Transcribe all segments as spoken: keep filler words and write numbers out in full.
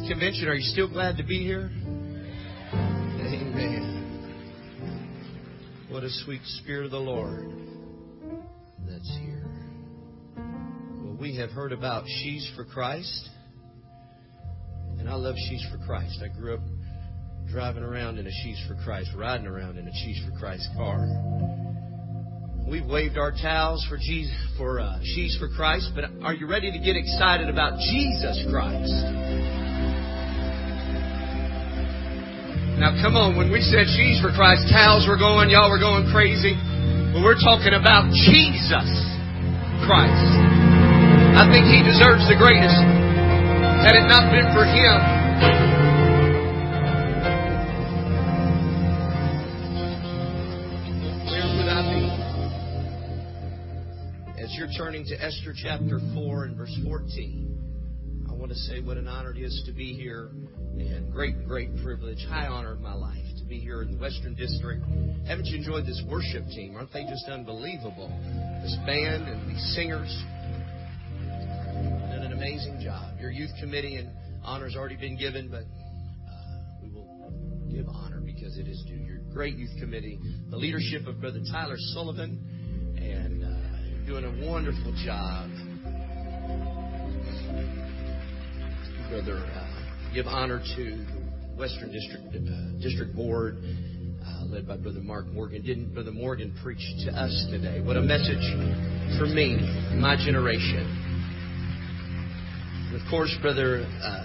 Youth Convention. Are you still glad to be here? Amen. What a sweet Spirit of the Lord that's here. Well, we have heard about She's for Christ. And I love She's for Christ. I grew up driving around in a She's for Christ, riding around in a She's for Christ car. We've waved our towels for Jesus, for uh, She's for Christ, but are you ready to get excited about Jesus Christ? Now, come on. When we said She's for Christ, towels were going, y'all were going crazy. But we're talking about Jesus Christ. I think He deserves the greatest. Had it not been for Him, where would I be? As you're turning to Esther chapter four and verse fourteen, I want to say what an honor it is to be here, and great, great privilege, high honor of my life to be here in the Western District. Haven't you enjoyed this worship team? Aren't they just unbelievable? This band and these singers done an amazing job. Your youth committee and honor's already been given, but uh, we will give honor because it is due. Your great youth committee, the leadership of Brother Tyler Sullivan, and uh, you're doing a wonderful job. Brother, uh, give honor to the Western District uh, District Board, uh, led by Brother Mark Morgan. Didn't Brother Morgan preach to us today? What a message for me, my generation. And of course, Brother, uh,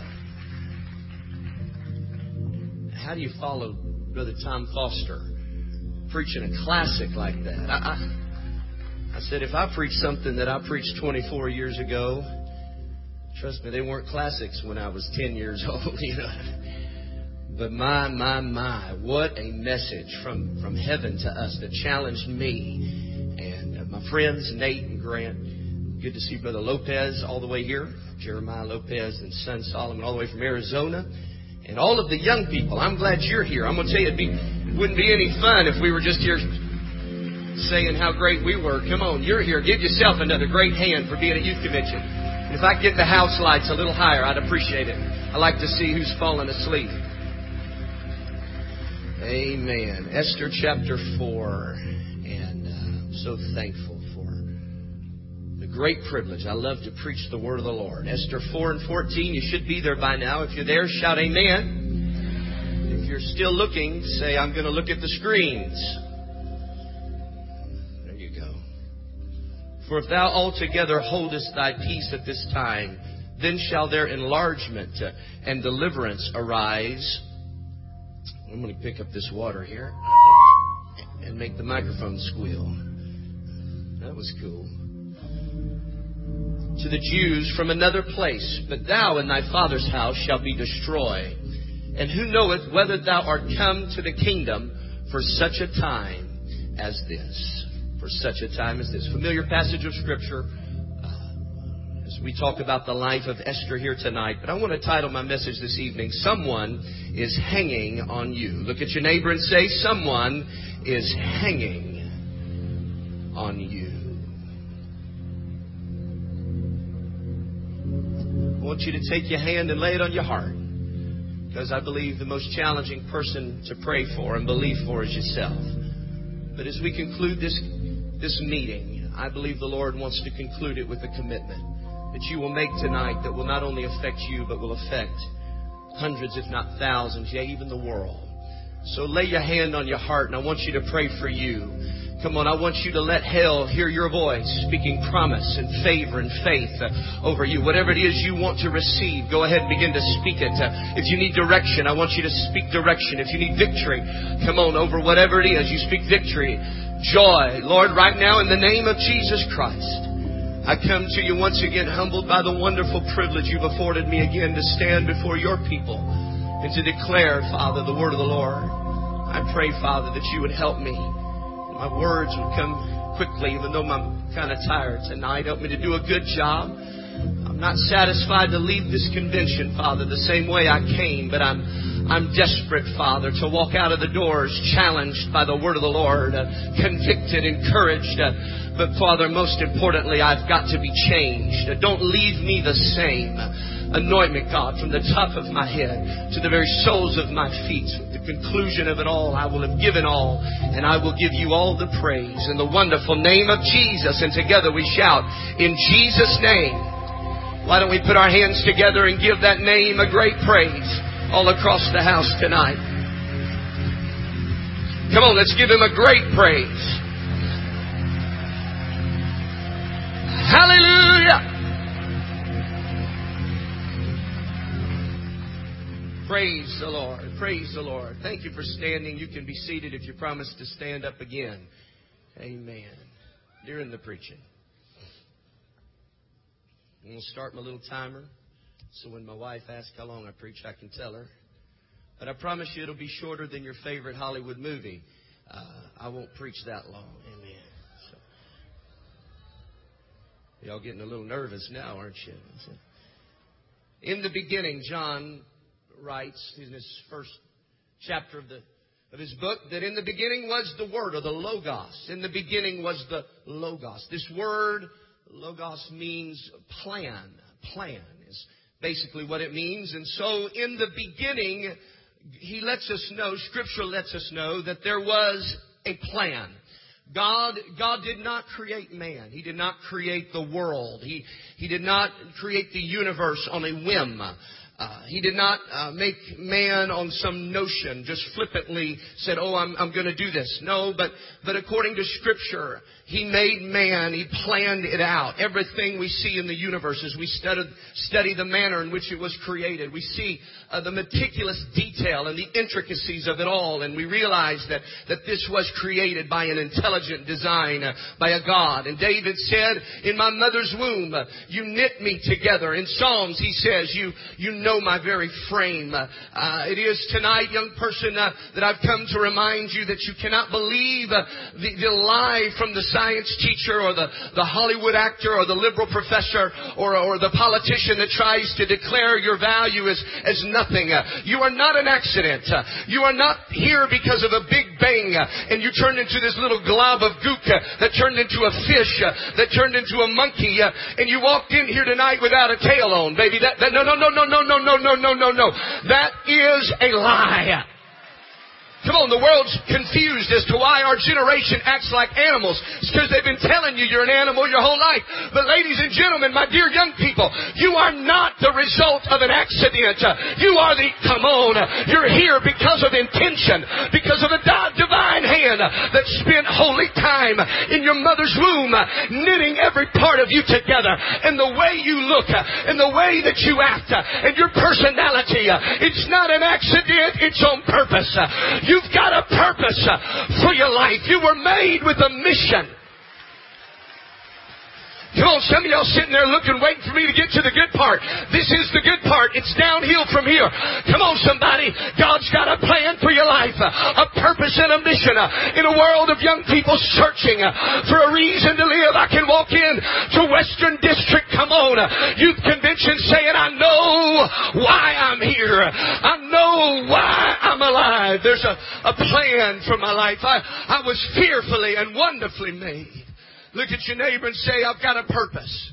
how do you follow Brother Tom Foster preaching a classic like that? I, I, I said, if I preach something that I preached twenty-four years ago, trust me, they weren't classics when I was ten years old, you know. But my, my, my, what a message from, from heaven to us that challenged me. And uh, my friends, Nate and Grant, good to see Brother Lopez all the way here. Jeremiah Lopez and son Solomon all the way from Arizona. And all of the young people, I'm glad you're here. I'm going to tell you, it'd be, it wouldn't be any fun if we were just here saying how great we were. Come on, you're here. Give yourself another great hand for being at youth convention. If I could get the house lights a little higher, I'd appreciate it. I like to see who's falling asleep. Amen. Esther chapter four. And uh, I'm so thankful for the great privilege. I love to preach the word of the Lord. Esther four and fourteen. You should be there by now. If you're there, shout amen. If you're still looking, say, I'm going to look at the screens. For if thou altogether holdest thy peace at this time, then shall their enlargement and deliverance arise. I'm going to pick up this water here and make the microphone squeal. That was cool. To the Jews from another place, but thou and thy father's house shall be destroyed. And who knoweth whether thou art come to the kingdom for such a time as this? For such a time as this. Familiar passage of Scripture uh, as we talk about the life of Esther here tonight. But I want to title my message this evening, Someone is Hanging on You. Look at your neighbor and say, someone is hanging on you. I want you to take your hand and lay it on your heart. Because I believe the most challenging person to pray for and believe for is yourself. But as we conclude this This meeting, I believe the Lord wants to conclude it with a commitment that you will make tonight that will not only affect you, but will affect hundreds, if not thousands, yea, even the world. So lay your hand on your heart, and I want you to pray for you. Come on, I want you to let hell hear your voice, speaking promise and favor and faith uh, over you. Whatever it is you want to receive, go ahead and begin to speak it. Uh, if you need direction, I want you to speak direction. If you need victory, come on, over whatever it is, you speak victory. Joy, Lord, right now in the name of Jesus Christ, I come to you once again humbled by the wonderful privilege you've afforded me again to stand before your people and to declare, Father, the word of the Lord. I pray, Father, that you would help me. My words would come quickly, even though I'm kind of tired tonight. Help me to do a good job. I'm not satisfied to leave this convention, Father, the same way I came, but I'm I'm desperate, Father, to walk out of the doors challenged by the word of the Lord, uh, convicted, encouraged. Uh, but, Father, most importantly, I've got to be changed. Uh, don't leave me the same. Anointment, God, from the top of my head to the very soles of my feet. At the conclusion of it all, I will have given all, and I will give you all the praise in the wonderful name of Jesus. And together we shout, in Jesus' name. Why don't we put our hands together and give that name a great praise all across the house tonight? Come on, let's give Him a great praise. Hallelujah! Praise the Lord. Praise the Lord. Thank you for standing. You can be seated if you promise to stand up again. Amen. During the preaching. I'm going to start my little timer. So when my wife asks how long I preach, I can tell her. But I promise you it'll be shorter than your favorite Hollywood movie. Uh, I won't preach that long. Amen. So, y'all getting a little nervous now, aren't you? In the beginning, John writes in his first chapter of the of his book that in the beginning was the Word, or the Logos. In the beginning was the Logos. This word, Logos, means plan. Plan is basically what it means. And so in the beginning, he lets us know, Scripture lets us know that there was a plan. God, God did not create man. He did not create the world. He, he did not create the universe on a whim. Uh, he did not uh, make man on some notion, just flippantly said, oh, I'm, I'm going to do this. No, but, but according to Scripture, He made man. He planned it out. Everything we see in the universe as we study, study the manner in which it was created, we see uh, the meticulous detail and the intricacies of it all. And we realize that, that this was created by an intelligent design, uh, by a God. And David said, in my mother's womb, uh, you knit me together. In Psalms, he says, you, you know my very frame. Uh, uh, it is tonight, young person, uh, that I've come to remind you that you cannot believe uh, the, the lie from the science teacher or the, the Hollywood actor or the liberal professor or, or the politician that tries to declare your value as, as nothing. Uh, you are not an accident. Uh, you are not here because of a big bang uh, and you turned into this little glob of gook uh, that turned into a fish, uh, that turned into a monkey, uh, and you walked in here tonight without a tail on, baby. That, that no, no, no, no, no, no, no, no, no, no, no. That is a lie. Come on, the world's confused as to why our generation acts like animals. It's because they've been telling you you're an animal your whole life. But ladies and gentlemen, my dear young people, you are not the result of an accident. You are the, come on, you're here because of intention, because of a divine hand that spent holy time in your mother's womb, knitting every part of you together. And the way you look, and the way that you act, and your personality, it's not an accident, it's on purpose. You You've got a purpose for your life. You were made with a mission. Come on, some of y'all sitting there looking, waiting for me to get to the good part. This is the good part. It's downhill from here. Come on, somebody. God's got a plan for your life, a purpose and a mission. In a world of young people searching for a reason to live, I can walk in to Western District, come on, youth convention saying, I know why I'm here. I know why I'm alive. There's a, a plan for my life. I, I was fearfully and wonderfully made. Look at your neighbor and say, I've got a purpose.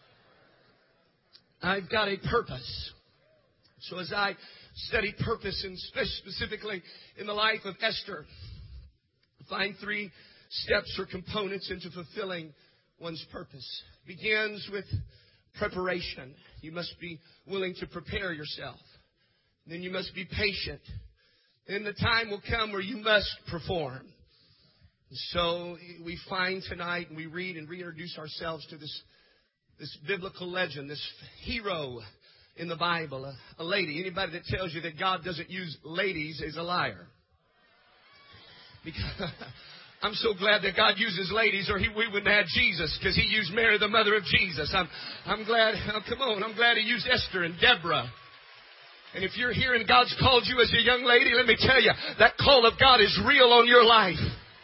I've got a purpose. So as I study purpose, and specifically in the life of Esther, I find three steps or components into fulfilling one's purpose. It begins with preparation. You must be willing to prepare yourself. Then you must be patient. Then the time will come where you must perform. So we find tonight, and we read and reintroduce ourselves to this this biblical legend, this hero in the Bible, a, a lady. Anybody that tells you that God doesn't use ladies is a liar. Because I'm so glad that God uses ladies, or he, we wouldn't have had Jesus, because He used Mary, the mother of Jesus. I'm I'm glad. Oh, come on, I'm glad He used Esther and Deborah. And if you're here and God's called you as a young lady, let me tell you, that call of God is real on your life.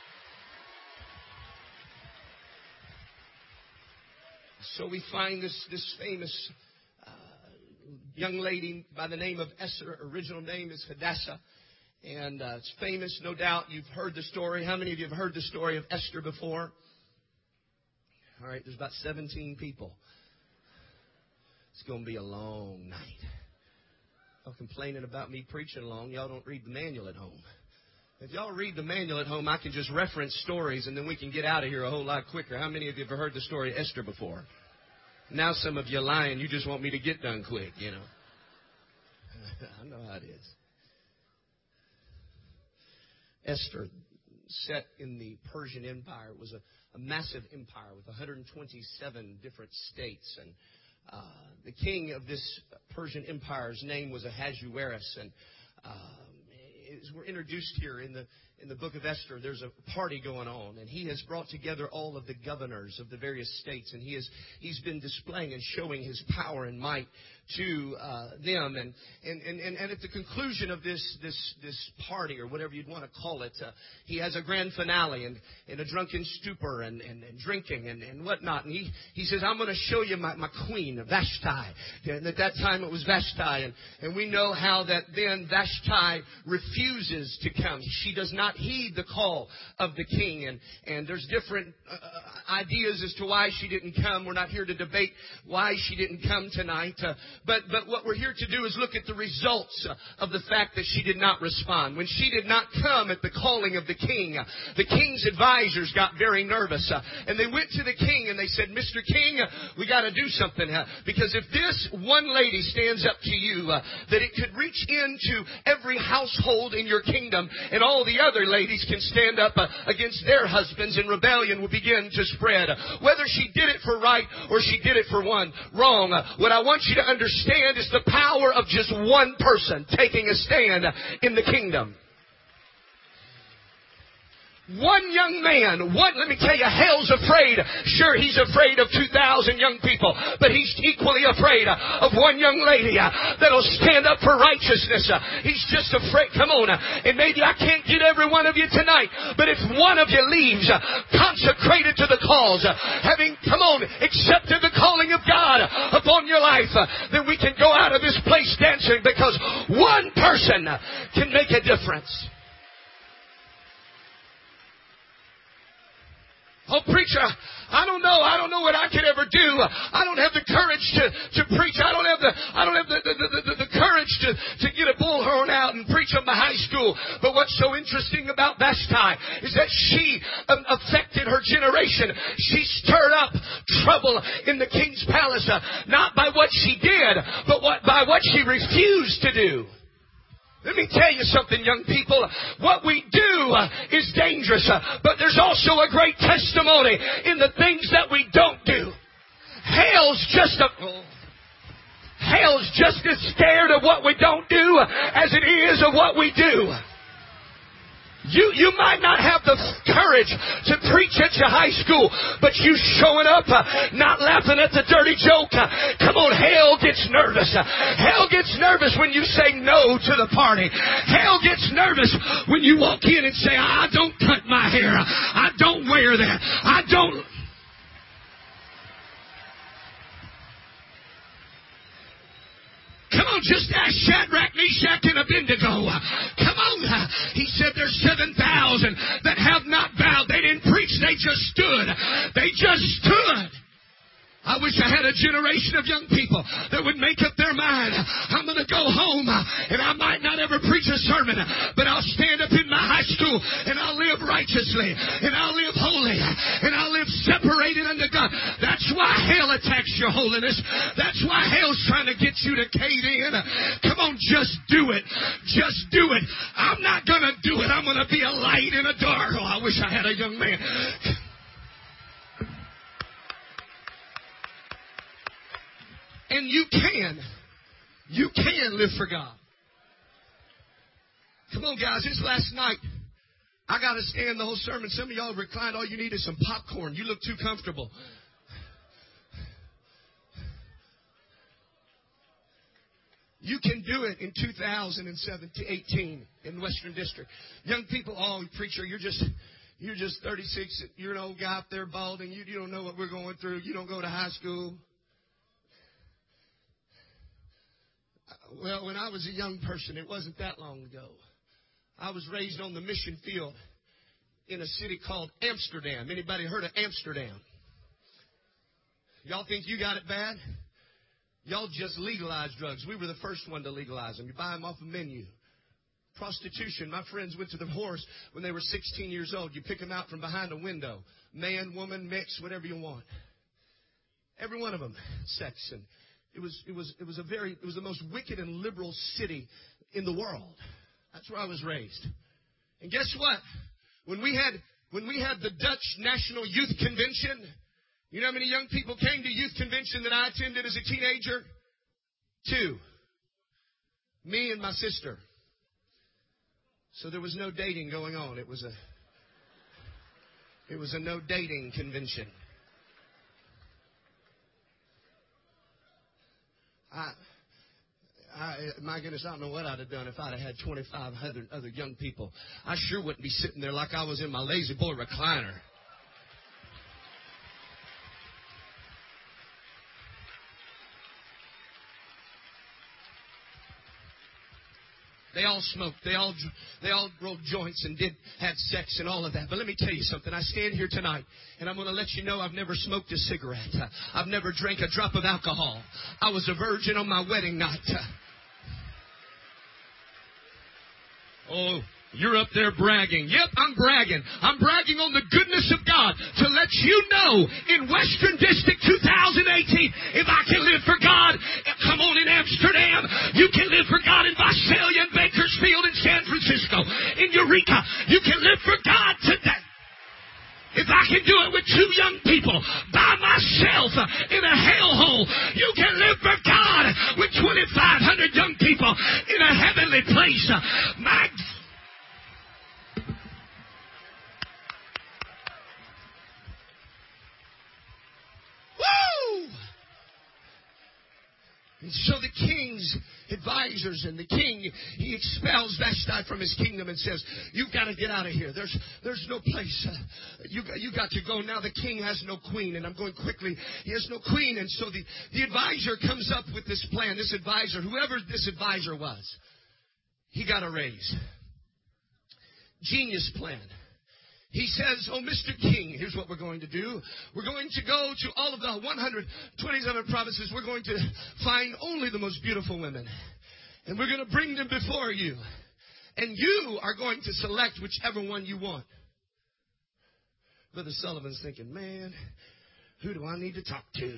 So we find this, this famous uh, young lady by the name of Esther. Her original name is Hadassah. And uh, it's famous, no doubt. You've heard the story. How many of you have heard the story of Esther before? All right, there's about seventeen people. It's going to be a long night. Y'all complaining about me preaching long. Y'all don't read the manual at home. If y'all read the manual at home, I can just reference stories and then we can get out of here a whole lot quicker. How many of you have ever heard the story of Esther before? Now some of you are lying. You just want me to get done quick, you know. I know how it is. Esther, set in the Persian Empire, was a, a massive empire with one hundred twenty-seven different states. And uh, the king of this Persian empire's name was Ahasuerus. And uh, as we're introduced here in the in the book of Esther, there's a party going on, and he has brought together all of the governors of the various states, and he has he's been displaying and showing his power and might to uh, them. And, and, and, and at the conclusion of this this this party, or whatever you'd want to call it, uh, he has a grand finale and in a drunken stupor and, and, and drinking and, and whatnot. And he, he says, I'm going to show you my, my queen, Vashti. And at that time it was Vashti. And, and we know how that then Vashti refuses to come. She does not heed the call of the king. And, and there's different uh, ideas as to why she didn't come. We're not here to debate why she didn't come tonight. Uh, But but what we're here to do is look at the results of the fact that she did not respond. When she did not come at the calling of the king, the king's advisors got very nervous. And they went to the king and they said, Mister King, we got to do something. Because if this one lady stands up to you, that it could reach into every household in your kingdom, and all the other ladies can stand up against their husbands, and rebellion will begin to spread. Whether she did it for right or she did it for one wrong, what I want you to understand Understand is the power of just one person taking a stand in the kingdom. One young man, one, let me tell you, hell's afraid. Sure, he's afraid of two thousand young people, but he's equally afraid of one young lady that'll stand up for righteousness. He's just afraid. Come on, and maybe I can't get every one of you tonight, but if one of you leaves consecrated to the cause, having, come on, accepted the calling of God upon your life, then we can go out of this place dancing, because one person can make a difference. Oh, preacher, I don't know. I don't know what I could ever do. I don't have the courage to, to preach. I don't have the I don't have the, the, the, the, the courage to, to get a bullhorn out and preach on the high school. But what's so interesting about Vashti is that she um, affected her generation. She stirred up trouble in the king's palace, uh, not by what she did, but what, by what she refused to do. Let me tell you something, young people. What we do is dangerous, but there's also a great testimony in the things that we don't do. Hell's just a... Hell's just as scared of what we don't do as it is of what we do. You you might not have the courage to preach at your high school, but you showing up, uh, not laughing at the dirty joke. Uh, come on, hell gets nervous. Uh, hell gets nervous when you say no to the party. Hell gets nervous when you walk in and say, I don't cut my hair. I don't wear that. I don't... Come on, just ask Shadrach, Meshach, and Abednego. Come on. He said there's seven thousand that have not bowed. They didn't preach. They just stood. They just stood. I wish I had a generation of young people that would make up their mind. I'm going to go home, and I might not ever preach a sermon, but I'll stand up in my high school, and I'll live righteously, and I'll live holy, and I'll live separated unto God. That's why hell attacks your holiness. That's why hell's trying to get you to cave in. Come on, just do it. Just do it. I'm not going to do it. I'm going to be a light in a dark. Oh, I wish I had a young man. And you can. You can live for God. Come on, guys. This last night, I got to stand the whole sermon. Some of y'all reclined. All you need is some popcorn. You look too comfortable. You can do it in two thousand eighteen in Western District. Young people, oh, preacher, you're just... You're just thirty-six. You're an old guy up there balding. You, you don't know what we're going through. You don't go to high school. Well, when I was a young person, it wasn't that long ago. I was raised on the mission field in a city called Amsterdam. Anybody heard of Amsterdam? Y'all think you got it bad? Y'all just legalized drugs. We were the first one to legalize them. You buy them off a menu. Prostitution. My friends went to the horse when they were sixteen years old. You pick them out from behind a window. Man, woman, mix, whatever you want. Every one of them, sex. And it was, it was, it was a very, it was the most wicked and liberal city in the world. That's where I was raised. And guess what? When we had, when we had the Dutch National Youth Convention, you know how many young people came to youth convention that I attended as a teenager? Two. Me and my sister. So there was no dating going on. It was a, it was a no dating convention. I, I, my goodness, I don't know what I'd have done if I'd have had twenty-five hundred other young people. I sure wouldn't be sitting there like I was in my lazy boy recliner. They all smoked. They all they all rolled joints and did had sex and all of that. But let me tell you something. I stand here tonight, and I'm going to let you know I've never smoked a cigarette. I've never drank a drop of alcohol. I was a virgin on my wedding night. Oh, you're up there bragging. Yep, I'm bragging. I'm bragging on the goodness of God to let you know in Western District twenty eighteen, if I can live for God, come on, in Amsterdam, you can live for God in Visalia, in Bakersfield, in San Francisco, in Eureka. You can live for God today. If I can do it with two young people by myself in a hellhole, you can live for God with twenty-five hundred young people in a heavenly place. My Woo! And so the king's advisors and the king, he expels Vashti from his kingdom and says, you've got to get out of here. There's there's no place. Uh, you, you got to go. Now the king has no queen, and I'm going quickly. He has no queen, and so the, the advisor comes up with this plan. This advisor, whoever this advisor was, he got a raise. Genius plan. He says, oh, Mister King, here's what we're going to do. We're going to go to all of the one hundred twenty-seven provinces. We're going to find only the most beautiful women. And we're going to bring them before you. And you are going to select whichever one you want. Brother Sullivan's thinking, man, who do I need to talk to?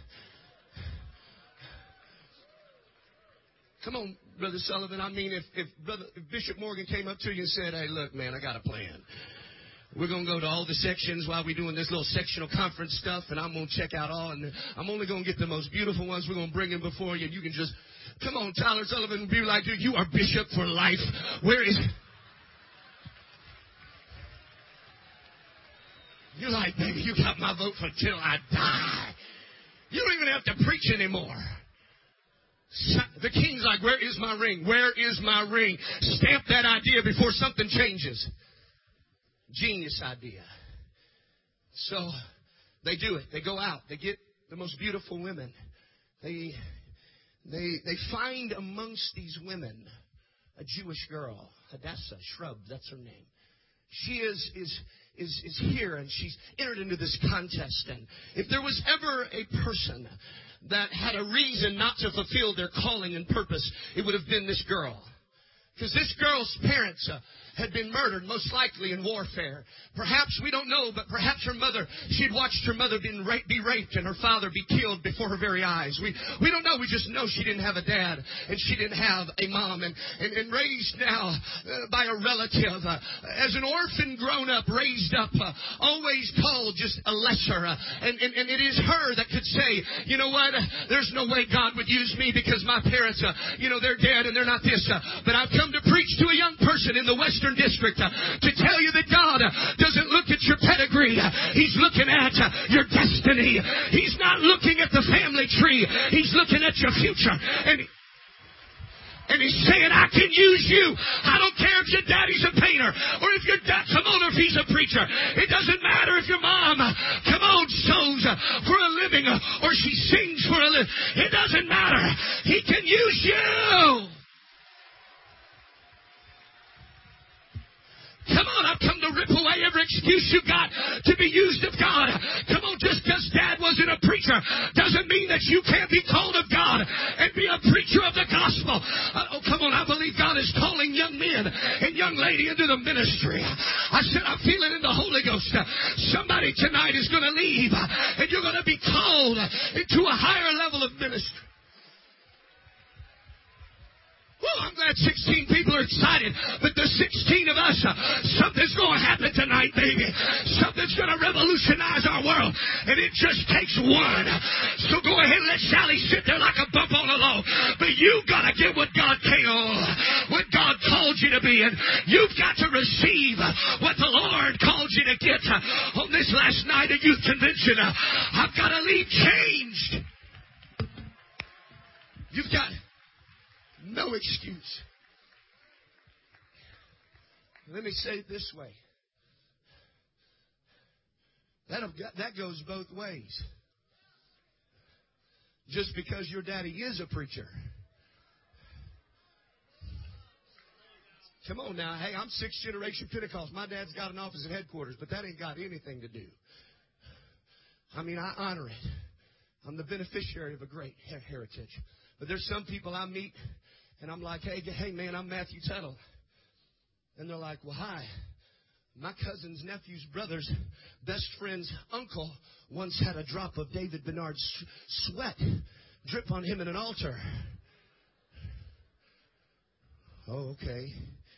Come on, Brother Sullivan. I mean, if, if, Brother, if Bishop Morgan came up to you and said, hey, look, man, I got a plan. We're going to go to all the sections while we're doing this little sectional conference stuff, and I'm going to check out all, and I'm only going to get the most beautiful ones. We're going to bring them before you, and you can just, come on, Tyler Sullivan, be like, dude, you are bishop for life. Where is... You're like, baby, you got my vote for till I die. You don't even have to preach anymore. The king's like, where is my ring? Where is my ring? Stamp that idea before something changes. Genius idea. So they do it. They go out. They get the most beautiful women. They they they find amongst these women a Jewish girl, Hadassah, Shrub, that's her name. She is is is is here, and she's entered into this contest. And if there was ever a person that had a reason not to fulfill their calling and purpose, it would have been this girl. Because this girl's parents uh, had been murdered, most likely in warfare. Perhaps, we don't know, but perhaps her mother, she'd watched her mother be raped and her father be killed before her very eyes. We we don't know. We just know she didn't have a dad and she didn't have a mom. And, and, and raised now uh, by a relative, uh, as an orphan grown up, raised up, uh, always called just a lesser. Uh, and, and, and it is her that could say, you know what, uh, there's no way God would use me because my parents, uh, you know, they're dead and they're not this. Uh, but I've come to preach to a young person in the Western District uh, to tell you that God uh, doesn't look at your pedigree. Uh, he's looking at uh, your destiny. He's not looking at the family tree. He's looking at your future. And And he's saying, I can use you. I don't care if your daddy's a painter or if your dad, come on, if he's a preacher. It doesn't matter if your mom, come on, sews for a living or she sings for a living. It doesn't matter. He can use you. Come on, I've come to rip away every excuse you got to be used of God. Come on, just because Dad wasn't a preacher doesn't mean that you can't be called of God and be a preacher of the gospel. Uh, oh, come on, I believe God is calling young men and young lady into the ministry. I said, I feel it in the Holy Ghost. Somebody tonight is going to leave and you're going to be called into a higher level of ministry. Well, I'm glad sixteen people are excited, but the sixteen of us, uh, something's going to happen tonight, baby. Something's going to revolutionize our world, and it just takes one. So go ahead and let Sally sit there like a bump on a log, but you've got to get what God called, what God called you to be, and you've got to receive what the Lord called you to get. Uh, on this last night at youth convention, uh, I've got to leave changed. You've got no excuse. Let me say it this way. That, that goes both ways. Just because your daddy is a preacher. Come on now. Hey, I'm sixth generation Pentecost. My dad's got an office at headquarters, but that ain't got anything to do. I mean, I honor it. I'm the beneficiary of a great heritage. But there's some people I meet, and I'm like, hey, hey, man, I'm Matthew Tuttle. And they're like, well, hi. My cousin's nephew's brother's best friend's uncle once had a drop of David Bernard's sweat drip on him at an altar. Oh, okay.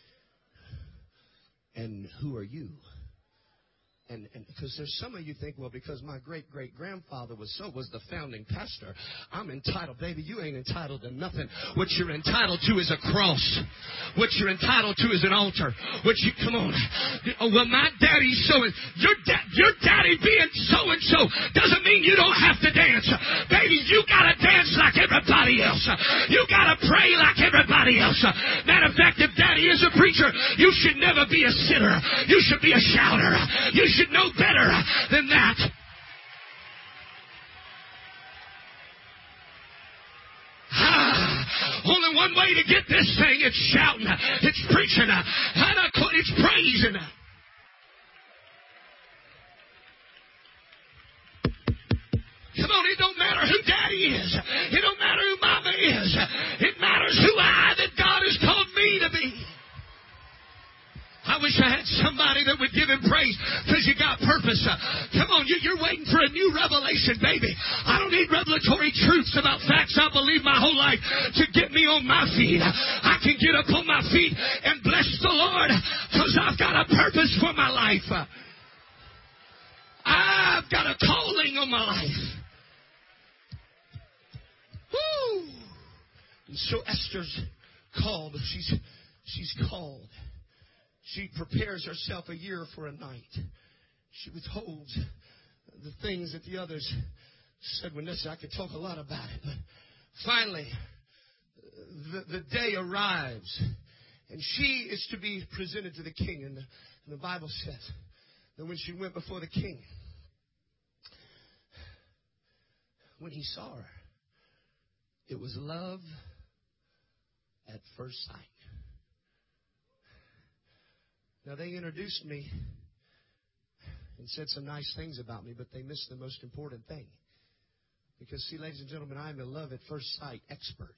And who are you? And because there's some of you think, well, because my great-great-grandfather was so, was the founding pastor, I'm entitled. Baby, you ain't entitled to nothing. What you're entitled to is a cross. What you're entitled to is an altar. What you, come on. Oh, well, my daddy's so, your, da, your daddy being so-and-so doesn't mean you don't have to dance. Baby, you got to dance like everybody else. You got to pray like everybody else. Matter of fact, if daddy is a preacher, you should never be a sitter. You should be a shouter. You should should know better than that. Ah, only one way to get this thing. It's shouting. It's preaching. It's praising. Come on, it don't matter who daddy is. It don't matter who mama is. It matters who I, that God has called me to be. I wish I had somebody that would give him praise because you got purpose. Uh, come on, you, you're waiting for a new revelation, baby. I don't need revelatory truths about facts I believe my whole life to get me on my feet. I can get up on my feet and bless the Lord because I've got a purpose for my life. Uh, I've got a calling on my life. Woo! And so Esther's called. She's, she's called. She prepares herself a year for a night. She withholds the things that the others said were necessary. I could talk a lot about it. But finally, the, the day arrives. And she is to be presented to the king. And the, and the Bible says that when she went before the king, when he saw her, it was love at first sight. Now, they introduced me and said some nice things about me, but they missed the most important thing. Because, see, ladies and gentlemen, I'm a love at first sight expert.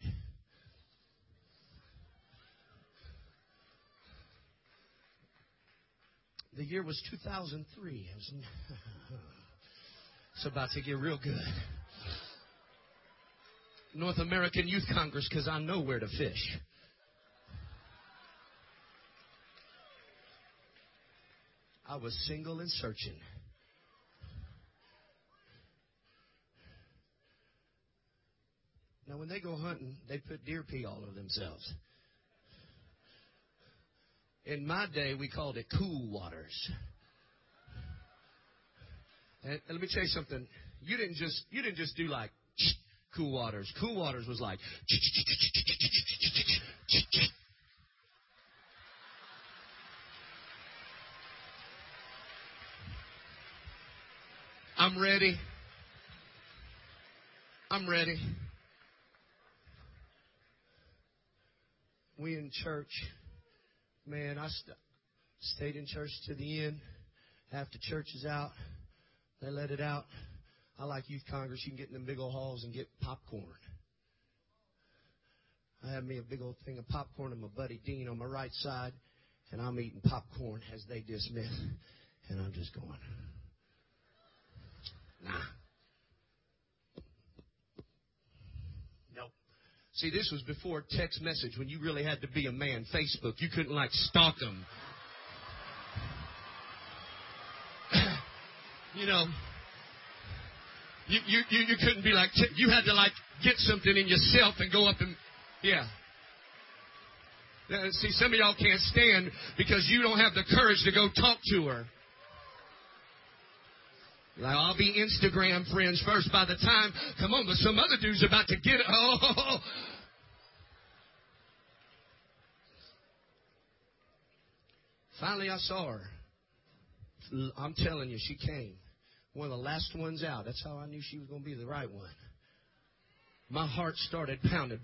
The year was two thousand three. It was, it's about to get real good. North American Youth Congress, because I know where to fish. I was single and searching. Now, when they go hunting, they put deer pee all over themselves. In my day, we called it cool waters. And, and let me tell you something. You didn't just you didn't just do like cool waters. Cool waters was like. I'm ready. I'm ready. We in church. Man, I st- stayed in church to the end. After church is out, they let it out. I like youth congress. You can get in them big old halls and get popcorn. I have me a big old thing of popcorn and my buddy Dean on my right side, and I'm eating popcorn as they dismiss. And I'm just going, nah. Nope. See, this was before text message when you really had to be a man. Facebook, you couldn't like stalk them. You know, you, you, you, you couldn't be like, you had to like get something in yourself and go up and, yeah. Now, see, some of y'all can't stand because you don't have the courage to go talk to her. Like, I'll be Instagram friends first by the time, come on, but some other dude's about to get it. Oh. Finally, I saw her. I'm telling you, she came. One of the last ones out. That's how I knew she was going to be the right one. My heart started pounding.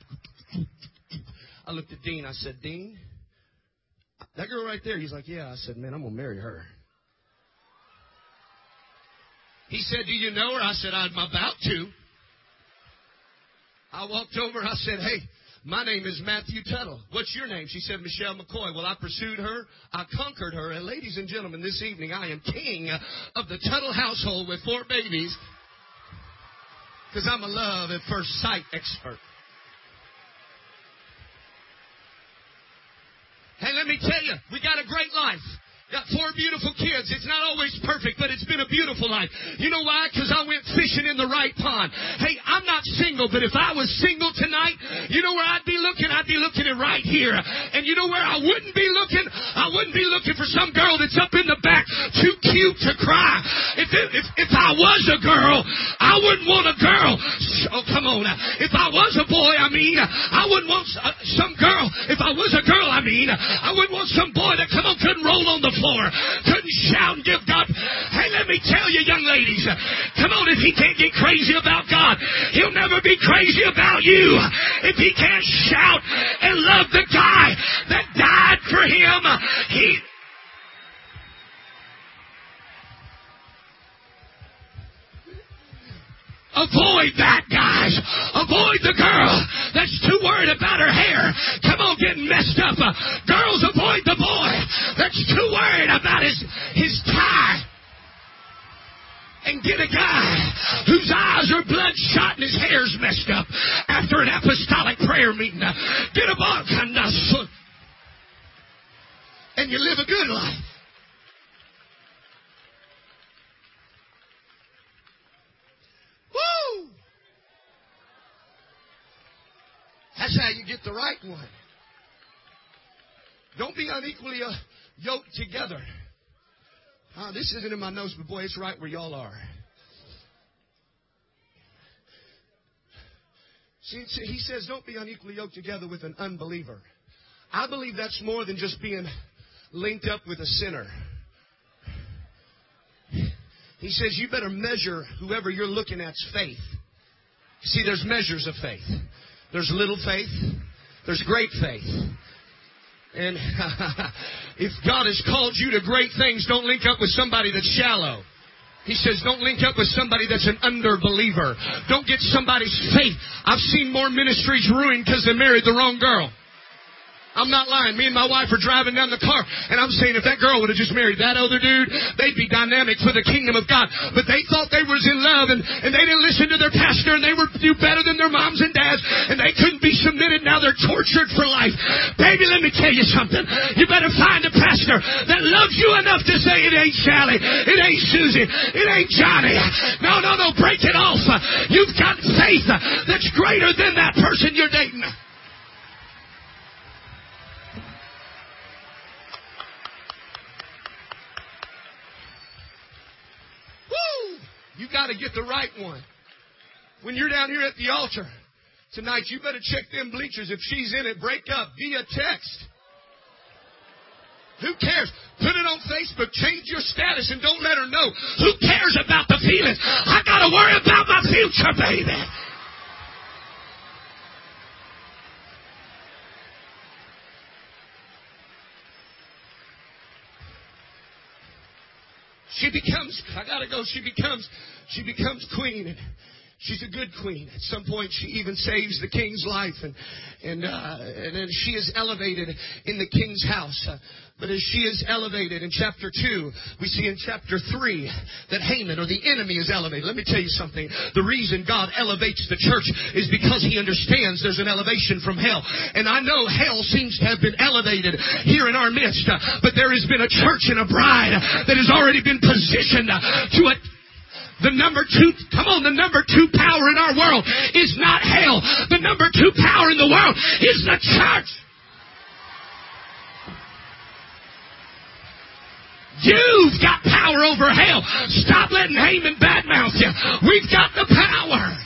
I looked at Dean. I said, Dean, that girl right there. He's like, yeah. I said, man, I'm going to marry her. He said, do you know her? I said, I'm about to. I walked over. I said, hey, my name is Matthew Tuttle. What's your name? She said, Michelle McCoy. Well, I pursued her. I conquered her. And ladies and gentlemen, this evening I am king of the Tuttle household with four babies because I'm a love at first sight expert. Hey, let me tell you, we got a great life. Got four beautiful kids. It's not always perfect, but it's been a beautiful life. You know why? Because I went fishing in the right pond. Hey, I'm not single, but if I was single tonight, you know where I'd be looking? I'd be looking at right here. And you know where I wouldn't be looking? I wouldn't be looking for some girl that's up in the back, too cute to cry. If it, if, if I was a girl, I wouldn't want a girl. Oh, come on. If I was a boy, I mean, I wouldn't want some girl. If I was a girl, I mean, I wouldn't want some boy that, come on, couldn't roll on the floor, couldn't shout and give God. Hey, let me tell you, young ladies, come on, if he can't get crazy about God, he'll never be crazy about you. If he can't shout and love the guy that died for him, he... Avoid that, guys. Avoid the girl that's too worried about her hair. Come on, getting messed up. Uh, girls, avoid the boy that's too worried about his, his tie. And get a guy whose eyes are bloodshot and his hair's messed up after an apostolic prayer meeting. Uh, get a boy, and you live a good life. Woo! That's how you get the right one. Don't be unequally uh, yoked together. Uh, this isn't in my notes, but boy, it's right where y'all are. See, he says, don't be unequally yoked together with an unbeliever. I believe that's more than just being linked up with a sinner. He says you better measure whoever you're looking at's faith. See, there's measures of faith. There's little faith. There's great faith. And if God has called you to great things, don't link up with somebody that's shallow. He says, don't link up with somebody that's an underbeliever. Don't get somebody's faith. I've seen more ministries ruined because they married the wrong girl. I'm not lying. Me and my wife are driving down the car, and I'm saying if that girl would have just married that other dude, they'd be dynamic for the kingdom of God. But they thought they was in love, and, and they didn't listen to their pastor, and they were do better than their moms and dads, and they couldn't be submitted. Now they're tortured for life. Baby, let me tell you something. You better find a pastor that loves you enough to say it ain't Sally, it ain't Susie, it ain't Johnny. No, no, no, break it off. You've got faith that's greater than that person you're dating. You got to get the right one. When you're down here at the altar tonight, you better check them bleachers. If she's in it, break up via text. Who cares? Put it on Facebook. Change your status and don't let her know. Who cares about the feelings? I got to worry about my future, baby. She becomes, I gotta go, she becomes, she becomes queen. And she's a good queen. At some point, she even saves the king's life. And and uh, and then she is elevated in the king's house. Uh, but as she is elevated in chapter two, we see in chapter three that Haman, or the enemy, is elevated. Let me tell you something. The reason God elevates the church is because He understands there's an elevation from hell. And I know hell seems to have been elevated here in our midst. Uh, but there has been a church and a bride that has already been positioned uh, to a The number two, come on, the number two power in our world is not hell. The number two power in the world is the church. You've got power over hell. Stop letting Haman badmouth you. We've got the power.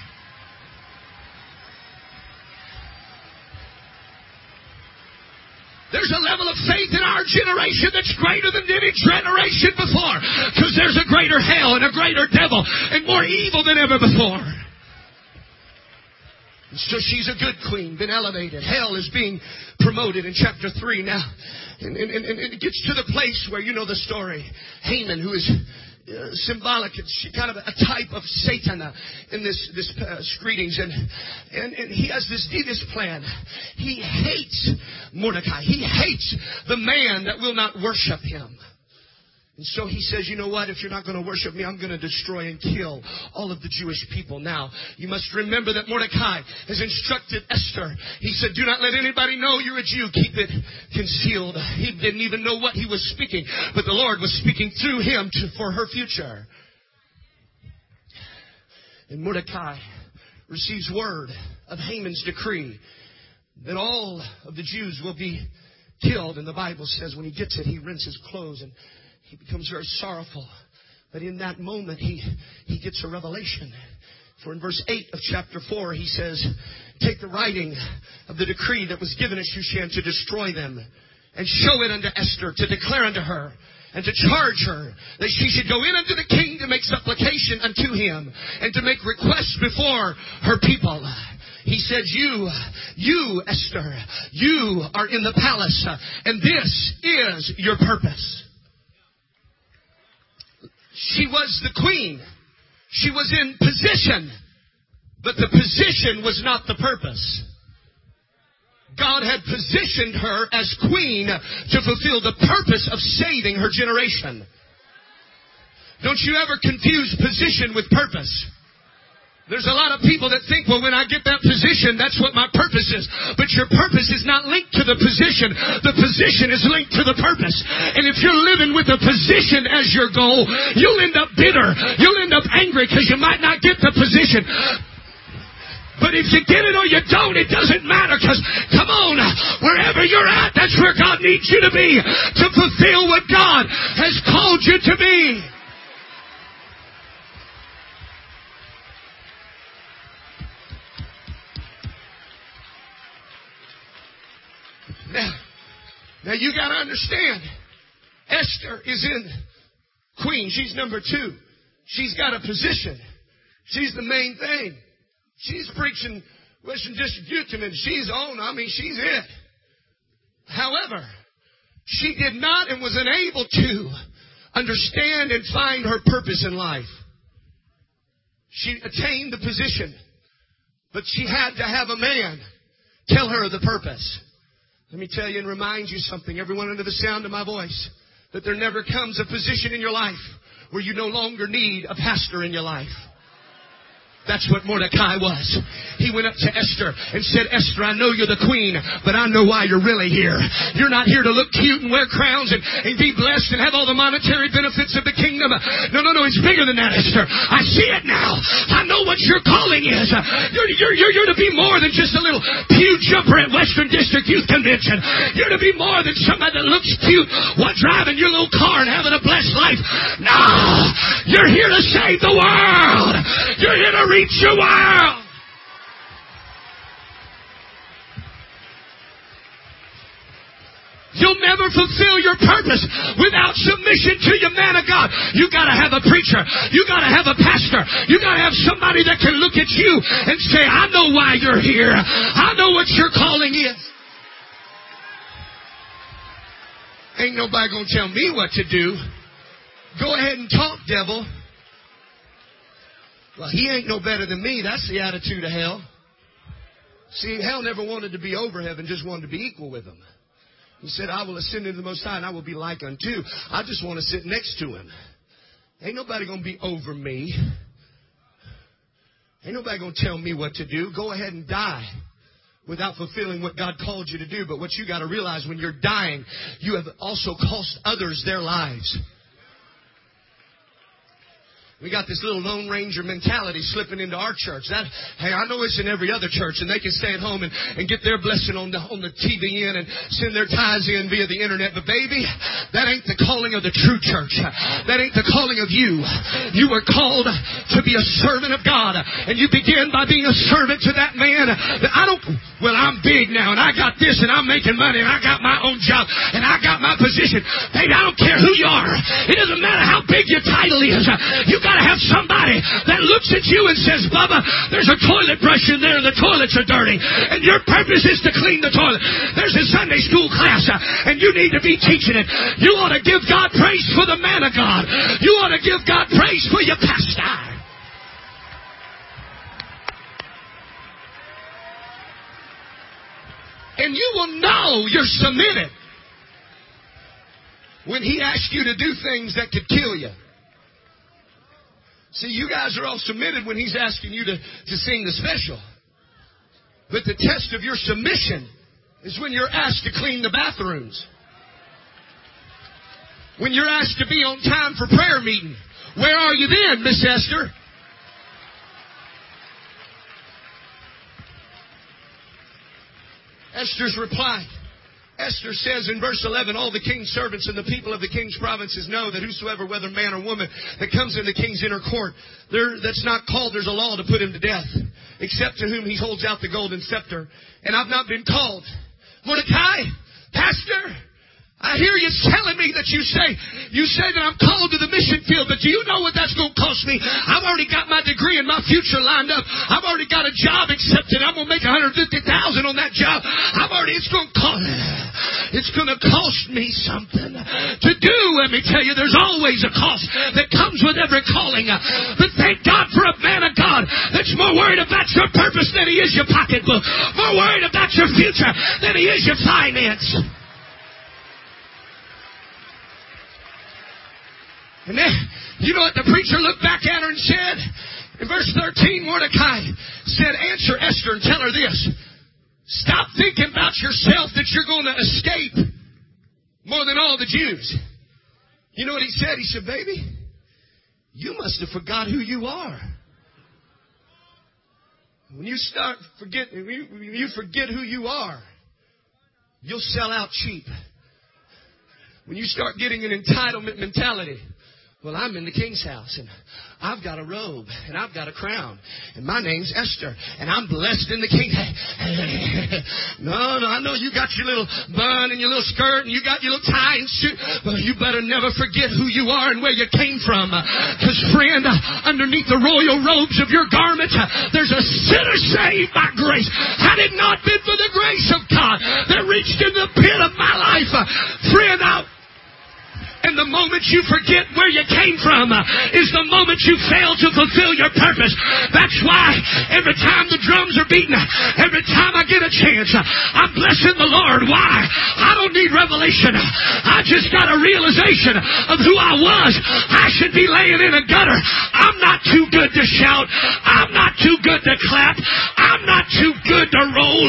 There's a level of faith in our generation that's greater than any generation before. Because there's a greater hell and a greater devil and more evil than ever before. So she's a good queen, been elevated. Hell is being promoted in chapter three now. And, and, and, and it gets to the place where, you know the story. Haman, who is uh, symbolic, it's kind of a type of Satan uh, in this, this uh, greetings. And, and, and he has this devious plan. He hates Mordecai. He hates the man that will not worship him. And so he says, you know what, if you're not going to worship me, I'm going to destroy and kill all of the Jewish people. Now, you must remember that Mordecai has instructed Esther. He said, do not let anybody know you're a Jew. Keep it concealed. He didn't even know what he was speaking, but the Lord was speaking through him to, for her future. And Mordecai receives word of Haman's decree that all of the Jews will be killed. And the Bible says when he gets it, he rents his clothes and he becomes very sorrowful. But in that moment, he, he gets a revelation. For in verse eight of chapter four, he says, take the writing of the decree that was given at Shushan to destroy them, and show it unto Esther, to declare unto her, and to charge her that she should go in unto the king to make supplication unto him, and to make requests before her people. He said, you, you, Esther, you are in the palace, and this is your purpose. She was the queen. She was in position. But the position was not the purpose. God had positioned her as queen to fulfill the purpose of saving her generation. Don't you ever confuse position with purpose. There's a lot of people that think, well, when I get that position, that's what my purpose is. But your purpose is not linked to the position. The position is linked to the purpose. And if you're living with the position as your goal, you'll end up bitter. You'll end up angry because you might not get the position. But if you get it or you don't, it doesn't matter, because, come on, wherever you're at, that's where God needs you to be to fulfill what God has called you to be. Now, now you got to understand, Esther is in queen. She's number two. She's got a position. She's the main thing. She's preaching Western District Youth Committee. She's on. I mean, she's it. However, she did not and was unable to understand and find her purpose in life. She attained the position, but she had to have a man tell her the purpose. Let me tell you and remind you something, everyone under the sound of my voice, that there never comes a position in your life where you no longer need a pastor in your life. That's what Mordecai was. He went up to Esther and said, Esther, I know you're the queen, but I know why you're really here. You're not here to look cute and wear crowns and, and be blessed and have all the monetary benefits of the kingdom. No, no, no, it's bigger than that, Esther. I see it now. I know what your calling is. You're, you're, you're, you're to be more than just a little pew jumper at Western District Youth Convention. You're to be more than somebody that looks cute while driving your little car and having a blessed life. No! You're here to save the world. You're here to reach your world. You'll never fulfill your purpose without submission to your man of God. You gotta have a preacher. You gotta have a pastor. You gotta have somebody that can look at you and say, I know why you're here. I know what your calling is. Ain't nobody gonna tell me what to do. Go ahead and talk, devil. Well, he ain't no better than me. That's the attitude of hell. See, hell never wanted to be over heaven, just wanted to be equal with him. He said, I will ascend into the Most High, and I will be like unto. I just want to sit next to him. Ain't nobody going to be over me. Ain't nobody going to tell me what to do. Go ahead and die without fulfilling what God called you to do. But what you got to realize, when you're dying, you have also cost others their lives. We got this little Lone Ranger mentality slipping into our church. That, hey, I know it's in every other church, and they can stay at home and, and get their blessing on the, on the T V in and send their tithes in via the internet. But baby, that ain't the calling of the true church. That ain't the calling of you. You were called to be a servant of God, and you begin by being a servant to that man. I don't, well, I'm big now, and I got this, and I'm making money, and I got my own job, and I got my position. Baby, I don't care who you are. It doesn't matter how big your title is. You got to have somebody that looks at you and says, Bubba, there's a toilet brush in there and the toilets are dirty, and your purpose is to clean the toilet. There's a Sunday school class, uh, and you need to be teaching it. You ought to give God praise for the man of God. You ought to give God praise for your pastor. And you will know you're submitted when he asks you to do things that could kill you. See, you guys are all submitted when he's asking you to, to sing the special. But the test of your submission is when you're asked to clean the bathrooms. When you're asked to be on time for prayer meeting. Where are you then, Miss Esther? Esther's reply. Esther says in verse eleven, all the king's servants and the people of the king's provinces know that whosoever, whether man or woman, that comes in the king's inner court, there, that's not called, there's a law to put him to death, except to whom he holds out the golden scepter. And I've not been called. Mordecai, pastor, I hear you telling me that you say, you say that I'm called to the mission field, but do you know what that's going to cost me? I've already got my degree and my future lined up. I've already got a job accepted. I'm going to make one hundred fifty thousand dollars on that job. I've already, it's going to cost, it's going to cost me something to do. Let me tell you, there's always a cost that comes with every calling. But thank God for a man of God that's more worried about your purpose than he is your pocketbook. More worried about your future than he is your finance. And then, you know what the preacher looked back at her and said? In verse thirteen, Mordecai said, answer Esther and tell her this. Stop thinking about yourself that you're going to escape more than all the Jews. You know what he said? He said, baby, you must have forgot who you are. When you start forget, when you, when you forget who you are, you'll sell out cheap. When you start getting an entitlement mentality, well, I'm in the king's house, and I've got a robe, and I've got a crown, and my name's Esther, and I'm blessed in the king. No, no, I know you got your little bun and your little skirt, and you got your little tie and suit, but you better never forget who you are and where you came from. Because, friend, underneath the royal robes of your garment, there's a sinner saved by grace. Had it not been for the grace of God that reached in the pit of my life, friend, I... And the moment you forget where you came from uh, is the moment you fail to fulfill your purpose. That's why every time the drums are beating, every time I get a chance, uh, I'm blessing the Lord. Why? I don't need revelation. I just got a realization of who I was. I should be laying in a gutter. I'm not too good to shout. I'm not too good to clap. I'm not too good to roll.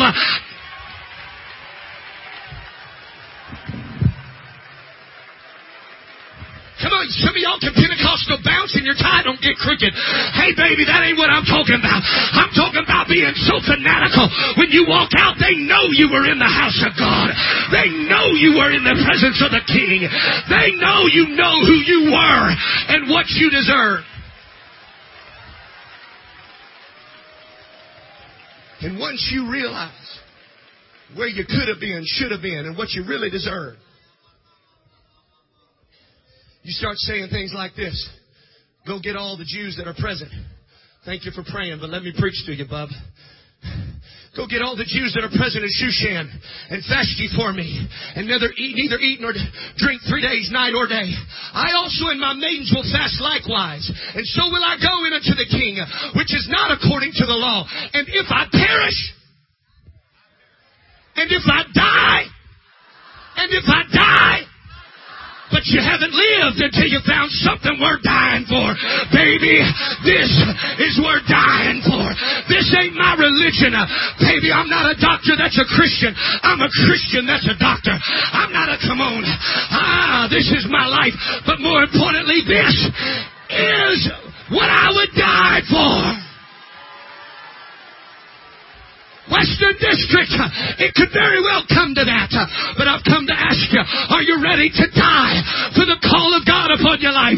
Come on, some of y'all can Pentecostal bounce and your tie don't get crooked. Hey, baby, that ain't what I'm talking about. I'm talking about being so fanatical. When you walk out, they know you were in the house of God. They know you were in the presence of the King. They know you know who you were and what you deserve. And once you realize where you could have been, should have been, and what you really deserve, you start saying things like this. Go get all the Jews that are present. Thank you for praying, but let me preach to you, bub. Go get all the Jews that are present in Shushan and fast ye for me, and neither eat, neither eat nor drink three days, night or day. I also and my maidens will fast likewise, and so will I go in unto the king, which is not according to the law. And if I perish, and if I die, and if I die, but you haven't lived until you found something worth dying for. Baby, this is worth dying for. This ain't my religion. Uh, baby, I'm not a doctor that's a Christian. I'm a Christian that's a doctor. I'm not a, come on. Ah, this is my life. But more importantly, this is what I would die for. Western District, it could very well come to that. But I've come to ask you, are you ready to die for the call of God upon your life?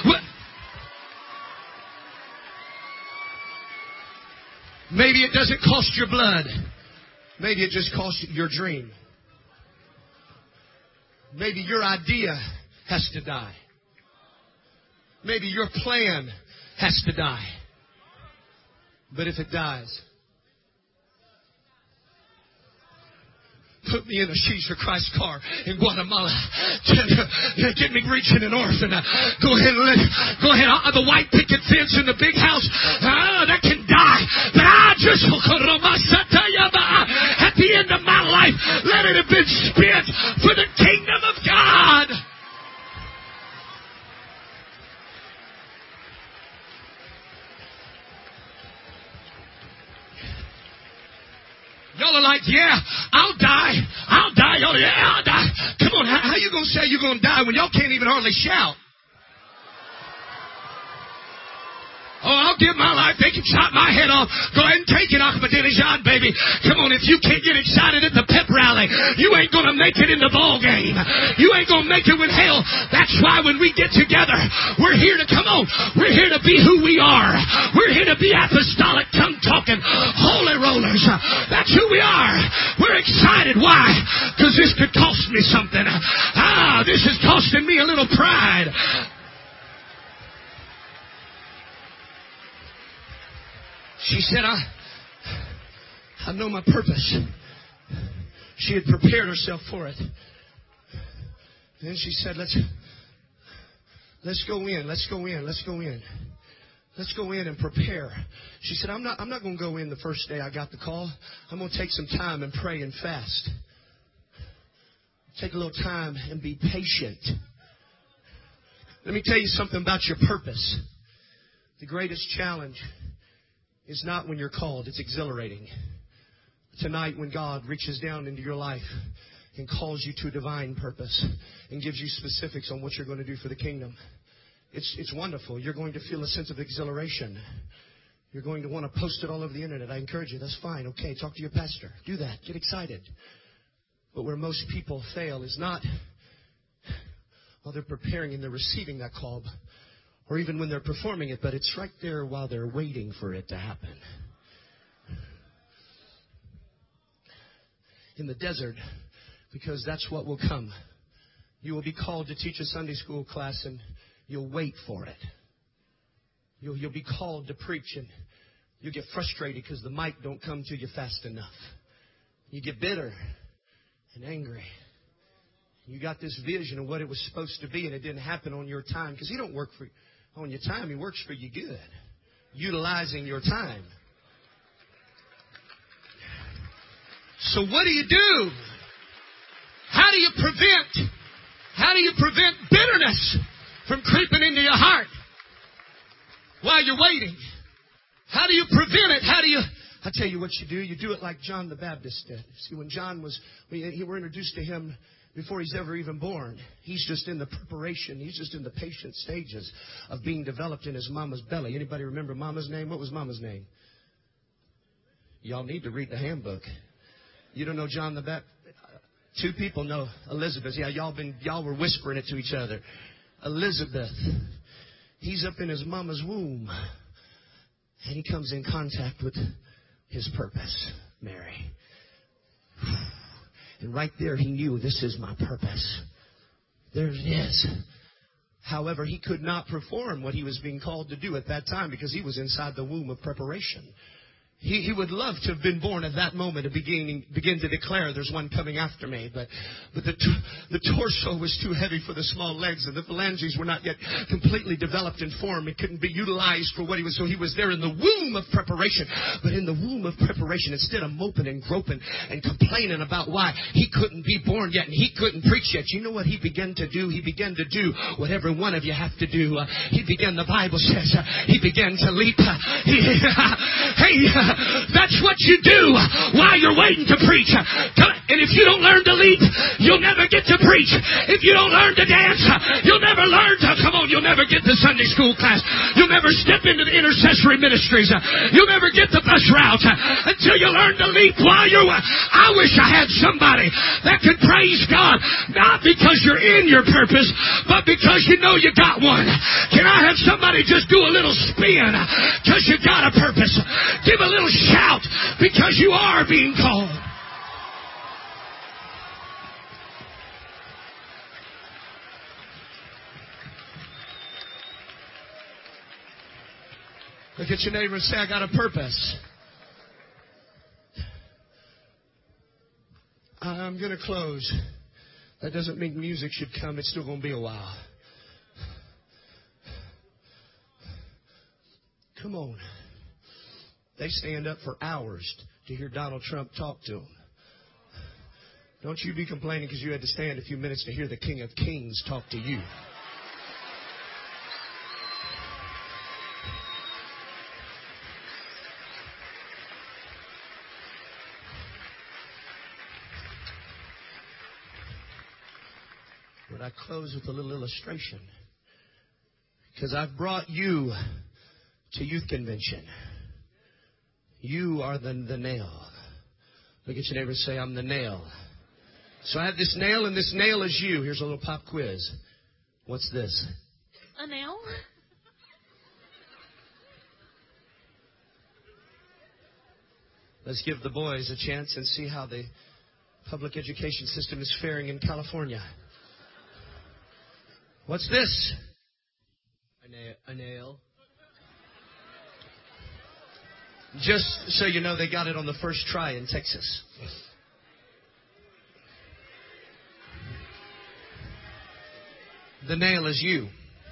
Maybe it doesn't cost your blood. Maybe it just costs your dream. Maybe your idea has to die. Maybe your plan has to die. But if it dies, put me in a Jesus Christ car in Guatemala. Get me reaching an orphan. Go ahead and let, go ahead. The white picket fence in the big house, ah, that can die. But I just, at the end of my life, let it have been spent for the kingdom of God. Y'all are like, yeah, I'll die. I'll die. Y'all, yeah, I'll die. Come on, how, how you going to say you're going to die when y'all can't even hardly shout? Oh, I'll give my life. They can chop my head off. Go ahead and take it, Ahmadinejad, baby. Come on, if you can't get excited at the pep rally, you ain't going to make it in the ball game. You ain't going to make it with hell. That's why when we get together, we're here to, come on, we're here to be who we are. We're here to be apostolic, tongue-talking, holy rollers. That's who we are. We're excited. Why? Because this could cost me something. Ah, this is costing me a little pride. She said, I, I know my purpose. She had prepared herself for it. Then she said, let's, let's go in, let's go in, let's go in. Let's go in and prepare. She said, I'm not, I'm not going to go in the first day I got the call. I'm going to take some time and pray and fast. Take a little time and be patient. Let me tell you something about your purpose. The greatest challenge is not when you're called. It's exhilarating. Tonight, when God reaches down into your life and calls you to a divine purpose and gives you specifics on what you're going to do for the kingdom, it's, it's wonderful. You're going to feel a sense of exhilaration. You're going to want to post it all over the internet. I encourage you. That's fine. Okay, talk to your pastor. Do that. Get excited. But where most people fail is not while they're preparing and they're receiving that call, or even when they're performing it, but it's right there while they're waiting for it to happen. In the desert, because that's what will come. You will be called to teach a Sunday school class and you'll wait for it. You'll, you'll be called to preach and you'll get frustrated because the mic don't come to you fast enough. You get bitter and angry. You got this vision of what it was supposed to be and it didn't happen on your time, because He don't work for on your time. He works for you good. Utilizing your time. So what do you do? How do you prevent, how do you prevent bitterness from creeping into your heart while you're waiting? How do you prevent it? How do you, I tell you what you do. You do it like John the Baptist did. See, when John was, we were introduced to him before he's ever even born. He's just in the preparation. He's just in the patient stages of being developed in his mama's belly. Anybody remember mama's name? What was mama's name? Y'all need to read the handbook. You don't know John the Baptist? Two people know Elizabeth. Yeah, y'all been y'all were whispering it to each other. Elizabeth. He's up in his mama's womb. And he comes in contact with his purpose, Mary. And right there he knew, this is my purpose. There it is. However, he could not perform what he was being called to do at that time because he was inside the womb of preparation. He, he would love to have been born at that moment and begin, begin to declare there's one coming after me. But, but the, the torso was too heavy for the small legs, and the phalanges were not yet completely developed and formed. It couldn't be utilized for what he was. So he was there in the womb of preparation. But in the womb of preparation, instead of moping and groping and complaining about why he couldn't be born yet and he couldn't preach yet, you know what he began to do? He began to do what every one of you have to do. Uh, he began, the Bible says, uh, he began to leap. Uh, he, hey, uh, that's what you do while you're waiting to preach. And if you don't learn to leap, you'll never get to preach. If you don't learn to dance, you'll never learn to, come on, you'll never get to Sunday school class. You'll never step into the intercessory ministries. You'll never get the bus route until you learn to leap while you're, I wish I had somebody that could praise God, not because you're in your purpose, but because you know you got one. Can I have somebody just do a little spin because you got a purpose? Give a little shout because you are being called. Look at your neighbor and say, I got a purpose. I'm going to close. That doesn't mean music should come. It's still going to be a while. Come on. They stand up for hours to hear Donald Trump talk to them. Don't you be complaining because you had to stand a few minutes to hear the King of Kings talk to you. But I close with a little illustration because I've brought you to youth convention. You are the, the nail. Look at your neighbor and say, I'm the nail. So I have this nail, and this nail is you. Here's a little pop quiz. What's this? A nail? Let's give the boys a chance and see how the public education system is faring in California. What's this? A, na- a nail. Just so you know, they got it on the first try in Texas. The nail is you.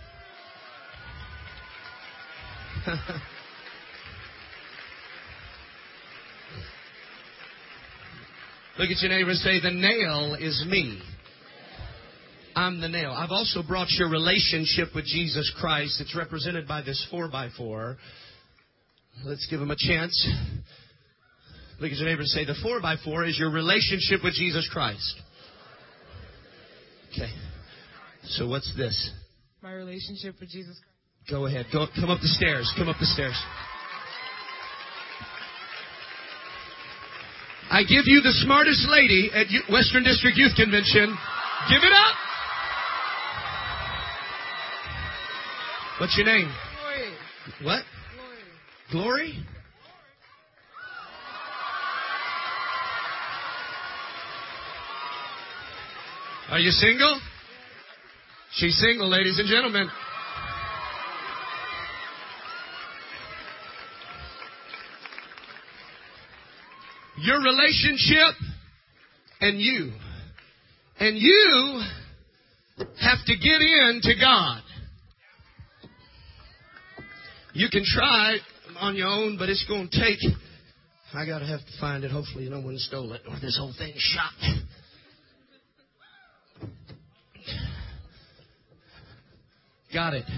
Look at your neighbor and say, the nail is me. I'm the nail. I've also brought your relationship with Jesus Christ. It's represented by this four by four. Let's give him a chance. Look at your neighbor and say, the four by four is your relationship with Jesus Christ. Okay. So what's this? My relationship with Jesus Christ. Go ahead. Go. Come up the stairs. Come up the stairs. I give you the smartest lady at Western District Youth Convention. Give it up. What's your name? Glory. What? Glory. Glory? Are you single? She's single, ladies and gentlemen. Your relationship and you. And you have to get in to God. You can try on your own, but it's going to take... I got to have to find it. Hopefully no one stole it or this whole thing's shot. Got it.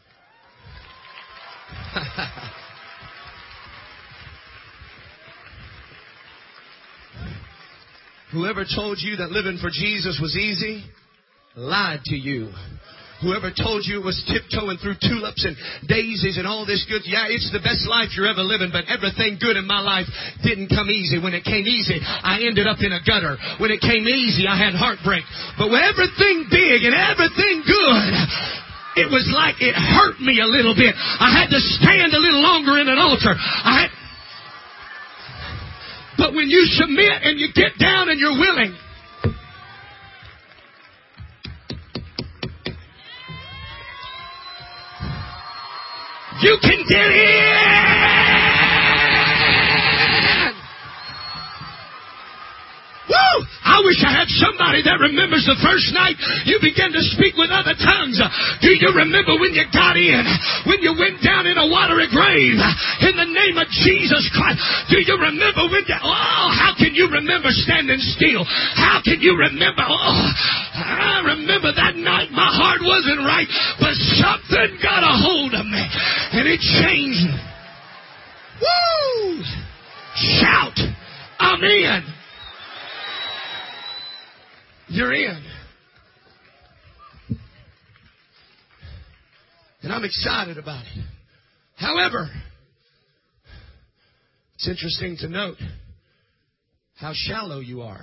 Whoever told you that living for Jesus was easy, lied to you. Whoever told you it was tiptoeing through tulips and daisies and all this good, yeah, it's the best life you're ever living, but everything good in my life didn't come easy. When it came easy, I ended up in a gutter. When it came easy, I had heartbreak. But when everything big and everything good, it was like it hurt me a little bit. I had to stand a little longer in an altar. I had... But when you submit and you get down and you're willing, you can get in. I wish I had somebody that remembers the first night you began to speak with other tongues. Do you remember when you got in? When you went down in a watery grave in the name of Jesus Christ? Do you remember when you... Oh, how can you remember standing still? How can you remember? Oh, I remember that night my heart wasn't right, but something got a hold of me and it changed me. Woo! Shout, I'm in. You're in. And I'm excited about it. However, it's interesting to note how shallow you are.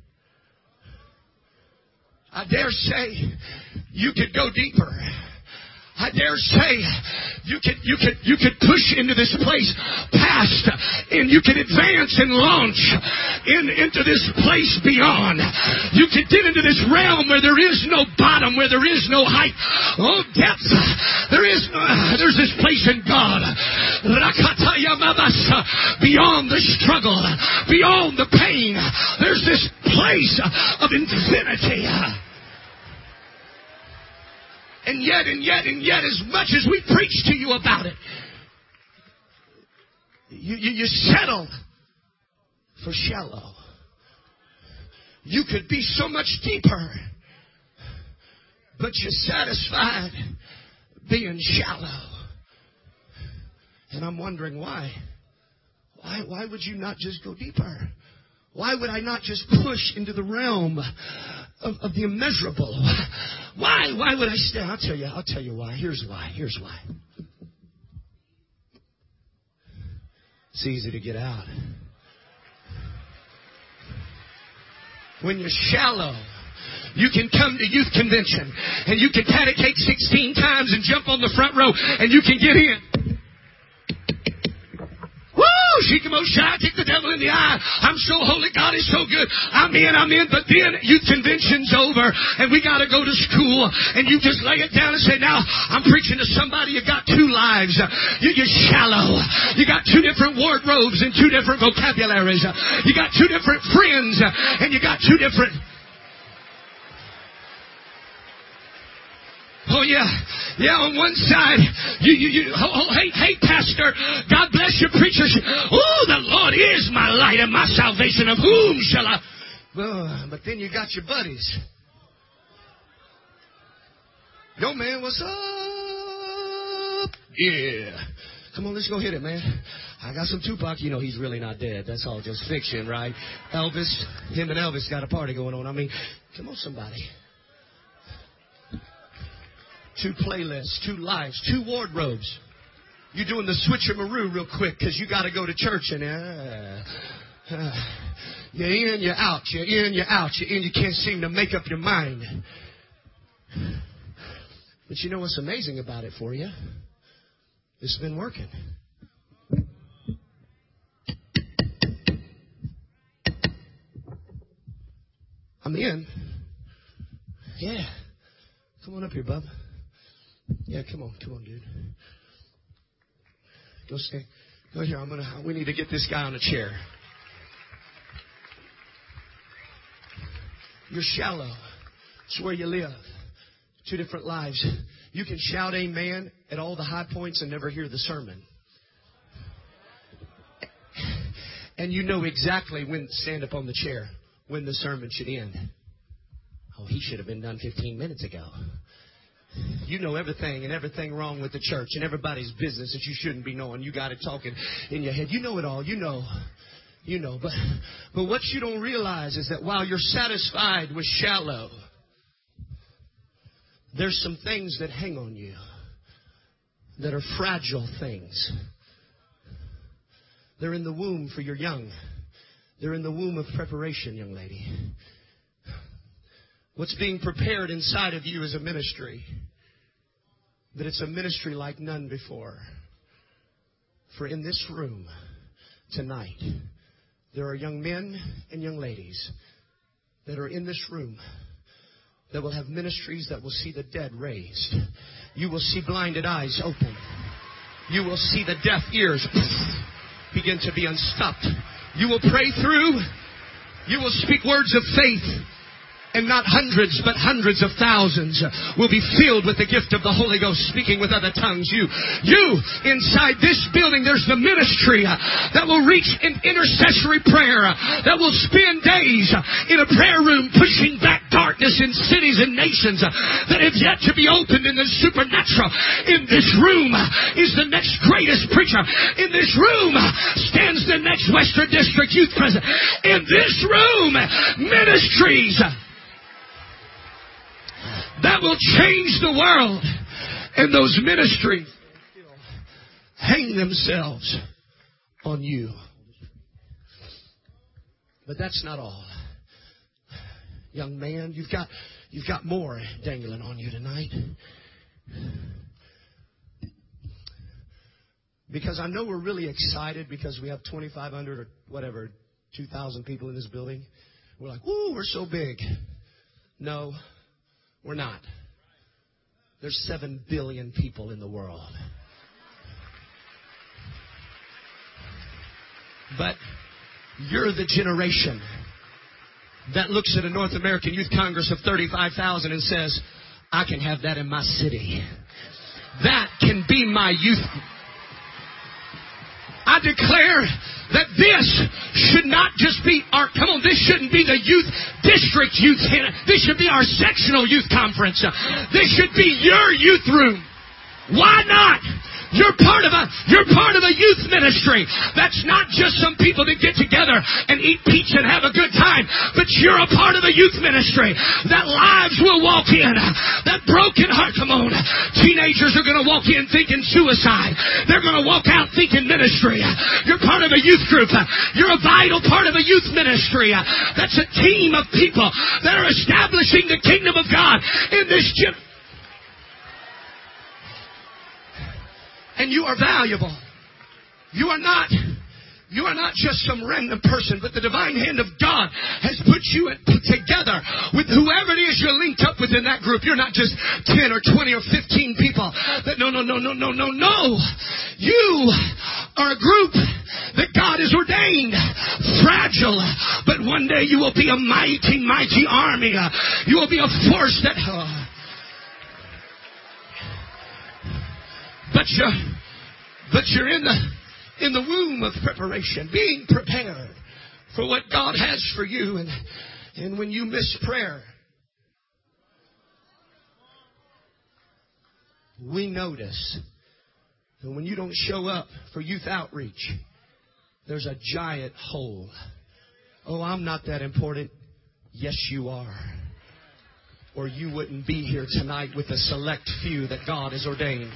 I dare say you could go deeper. I dare say you could you could you could push into this place past, and you could advance and launch in into this place beyond. You could get into this realm where there is no bottom, where there is no height, oh depth. There is no, there's this place in God, beyond the struggle, beyond the pain. There's this place of infinity. And yet, and yet, and yet, as much as we preach to you about it, you, you, you settle for shallow. You could be so much deeper, but you're satisfied being shallow. And I'm wondering why. Why, why would you not just go deeper? Why would I not just push into the realm of, of the immeasurable? Why? Why would I stay? I'll tell you. I'll tell you why. Here's why. Here's why. It's easy to get out. When you're shallow, you can come to youth convention and you can pat a cake sixteen times and jump on the front row and you can get in. Shikamo shy, kick the devil in the eye. I'm so holy, God is so good. I'm in, I'm in. But then youth convention's over and we got to go to school and you just lay it down and say, now I'm preaching to somebody. You got two lives. You, you're shallow. You got two different wardrobes and two different vocabularies. You got two different friends and you got two different... Oh yeah, yeah. On one side, you, you, you. Oh, oh, hey, hey, pastor. God bless you, preachers. Oh, the Lord is my light and my salvation. Of whom shall I? Uh, but then you got your buddies. Yo, man, what's up? Yeah. Come on, let's go hit it, man. I got some Tupac. You know, he's really not dead. That's all just fiction, right? Elvis, him and Elvis got a party going on. I mean, come on, somebody. Two playlists, two lives, two wardrobes. You're doing the switcheroo real quick because you got to go to church and uh, uh, you're in, you're out, you're in, you're out, you're in. You can't seem to make up your mind. But you know what's amazing about it for you? It's been working. I'm in. Yeah. Come on up here, bub. Yeah, come on, come on, dude. Go stay. Go here. I'm gonna. We need to get this guy on a chair. You're shallow. It's where you live. Two different lives. You can shout amen at all the high points and never hear the sermon. And you know exactly when to stand up on the chair, when the sermon should end. Oh, he should have been done fifteen minutes ago. You know everything and everything wrong with the church and everybody's business that you shouldn't be knowing. You got it talking in your head. You know it all. You know. You know. But, but what you don't realize is that while you're satisfied with shallow, there's some things that hang on you that are fragile things. They're in the womb for your young. They're in the womb of preparation, young lady. What's being prepared inside of you is a ministry. But it's a ministry like none before. For in this room tonight, there are young men and young ladies that are in this room that will have ministries that will see the dead raised. You will see blinded eyes open. You will see the deaf ears begin to be unstopped. You will pray through You will speak words of faith. And not hundreds, but hundreds of thousands will be filled with the gift of the Holy Ghost, speaking with other tongues. You, you, inside this building, there's the ministry that will reach in intercessory prayer, that will spend days in a prayer room pushing back darkness in cities and nations that have yet to be opened in the supernatural. In this room is the next greatest preacher. In this room stands the next Western District Youth President. In this room, ministries that will change the world. And those ministries hang themselves on you. But that's not all. Young man, you've got you've got more dangling on you tonight. Because I know we're really excited because we have twenty-five hundred or whatever, two thousand people in this building. We're like, woo, we're so big. No. We're not. There's seven billion people in the world. But you're the generation that looks at a North American Youth Congress of thirty-five thousand and says, I can have that in my city. That can be my youth. I declare that this should not just be our, come on, this shouldn't be the youth district youth, this should be our sectional youth conference. This should be your youth room. Why not? You're part of a, you're part of a youth ministry. That's not just some people that get together and eat pizza and have a good time, but you're a part of a youth ministry that lives will walk in. That broken heart, come on. Teenagers are going to walk in thinking suicide. They're going to walk out thinking ministry. You're part of a youth group. You're a vital part of a youth ministry. That's a team of people that are establishing the kingdom of God in this generation. And you are valuable. You are not, you are not just some random person, but the divine hand of God has put you together with whoever it is you're linked up with in that group. You're not just ten or twenty or fifteen people. That no, no, no, no, no, no, no. You are a group that God has ordained. Fragile, but one day you will be a mighty, mighty army. You will be a force that... Uh, But you're, but you're in the, in the womb of preparation, being prepared for what God has for you. And, and when you miss prayer, we notice. And when you don't show up for youth outreach, there's a giant hole. Oh, I'm not that important. Yes, you are. Or you wouldn't be here tonight with a select few that God has ordained.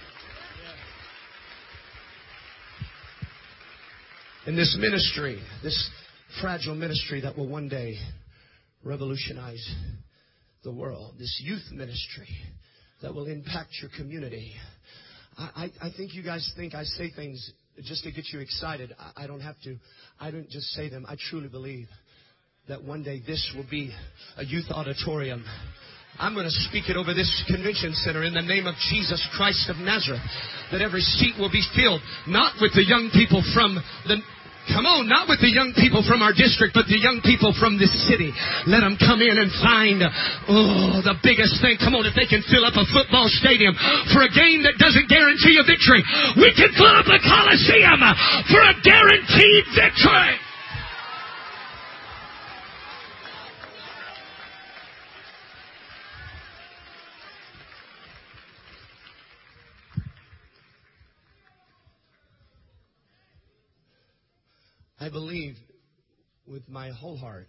In this ministry, this fragile ministry that will one day revolutionize the world, this youth ministry that will impact your community. I, I, I think you guys think I say things just to get you excited. I, I don't have to. I don't just say them. I truly believe that one day this will be a youth auditorium. I'm going to speak it over this convention center in the name of Jesus Christ of Nazareth. That every seat will be filled, not with the young people from the... Come on, not with the young people from our district, but the young people from this city. Let them come in and find, oh, the biggest thing. Come on, if they can fill up a football stadium for a game that doesn't guarantee a victory, we can fill up a Coliseum for a guaranteed victory. I believe with my whole heart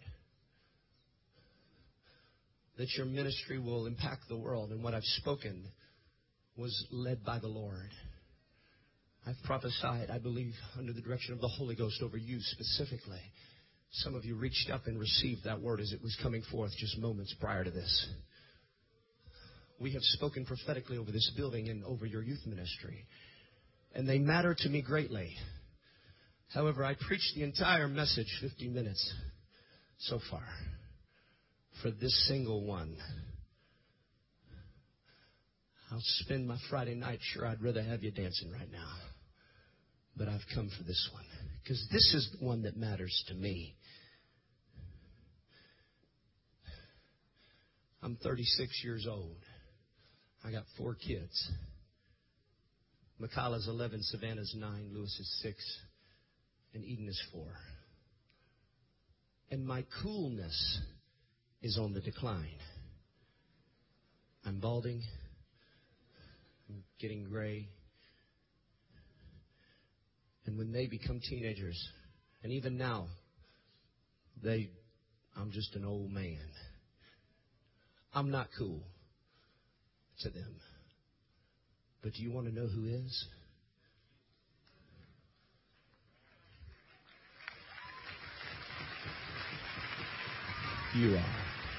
that your ministry will impact the world, and what I've spoken was led by the Lord. I've prophesied, I believe, under the direction of the Holy Ghost over you specifically. Some of you reached up and received that word as it was coming forth just moments prior to this. We have spoken prophetically over this building and over your youth ministry, and they matter to me greatly. However, I preached the entire message, fifty minutes so far, for this single one. I'll spend my Friday night. Sure, I'd rather have you dancing right now. But I've come for this one, because this is the one that matters to me. I'm thirty-six years old. I got four kids. Makala's eleven, Savannah's nine, Lewis is six, and Eden is four. And my coolness is on the decline. I'm balding. I'm getting gray. And when they become teenagers, and even now, they, I'm just an old man. I'm not cool to them. But do you want to know who is? You are.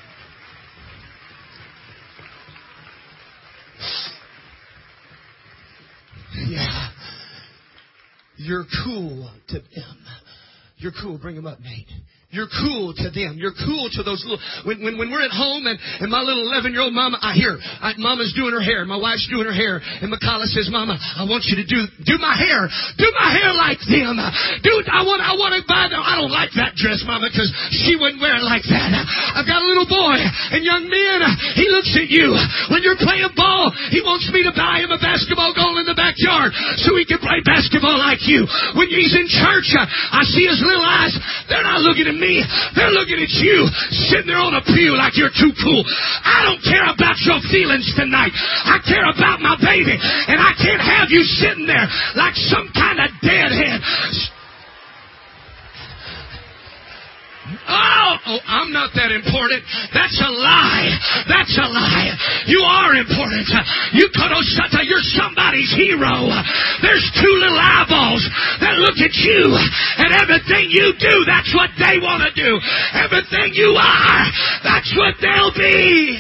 Yeah. You're cool to them. You're cool. Bring them up, Nate. You're cool to them. You're cool to those little... When, when, when we're at home and, and my little eleven-year-old mama, I hear, I, Mama's doing her hair. My wife's doing her hair. And Makala says, Mama, I want you to do do my hair. Do my hair like them. Dude, I want, I want to buy them. I don't like that dress, Mama, because she wouldn't wear it like that. I've got a little boy. And young men, he looks at you. When you're playing ball, he wants me to buy him a basketball goal in the backyard so he can play basketball like you. When he's in church, I see his little eyes. They're not looking at me. They're looking at you sitting there on a pew like you're too cool. I don't care about your feelings tonight. I care about my baby. And I can't have you sitting there like some kind of deadhead. Oh, oh, I'm not that important. That's a lie. That's a lie. You are important. You Kodoshata, you're somebody's hero. There's two little eyeballs that look at you, and everything you do, that's what they want to do. Everything you are, that's what they'll be.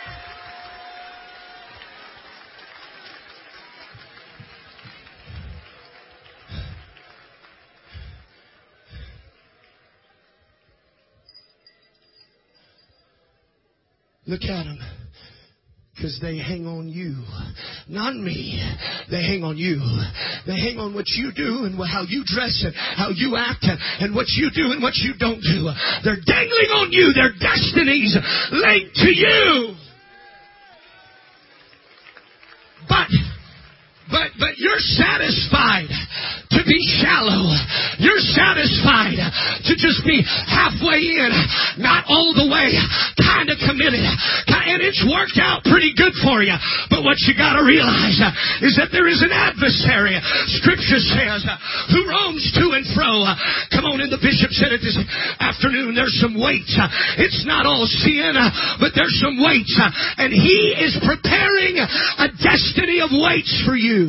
Look at them. Because they hang on you. Not me. They hang on you. They hang on what you do and how you dress and how you act and what you do and what you don't do. They're dangling on you. Their destinies linked to you. But... But but you're satisfied to be shallow. You're satisfied to just be halfway in, not all the way, kind of committed. And it's worked out pretty good for you. But what you got to realize is that there is an adversary. Scripture says, who roams to and fro. Come on in, the bishop said it this afternoon. There's some weights. It's not all sin, but there's some weights. And he is preparing a destiny of weights for you.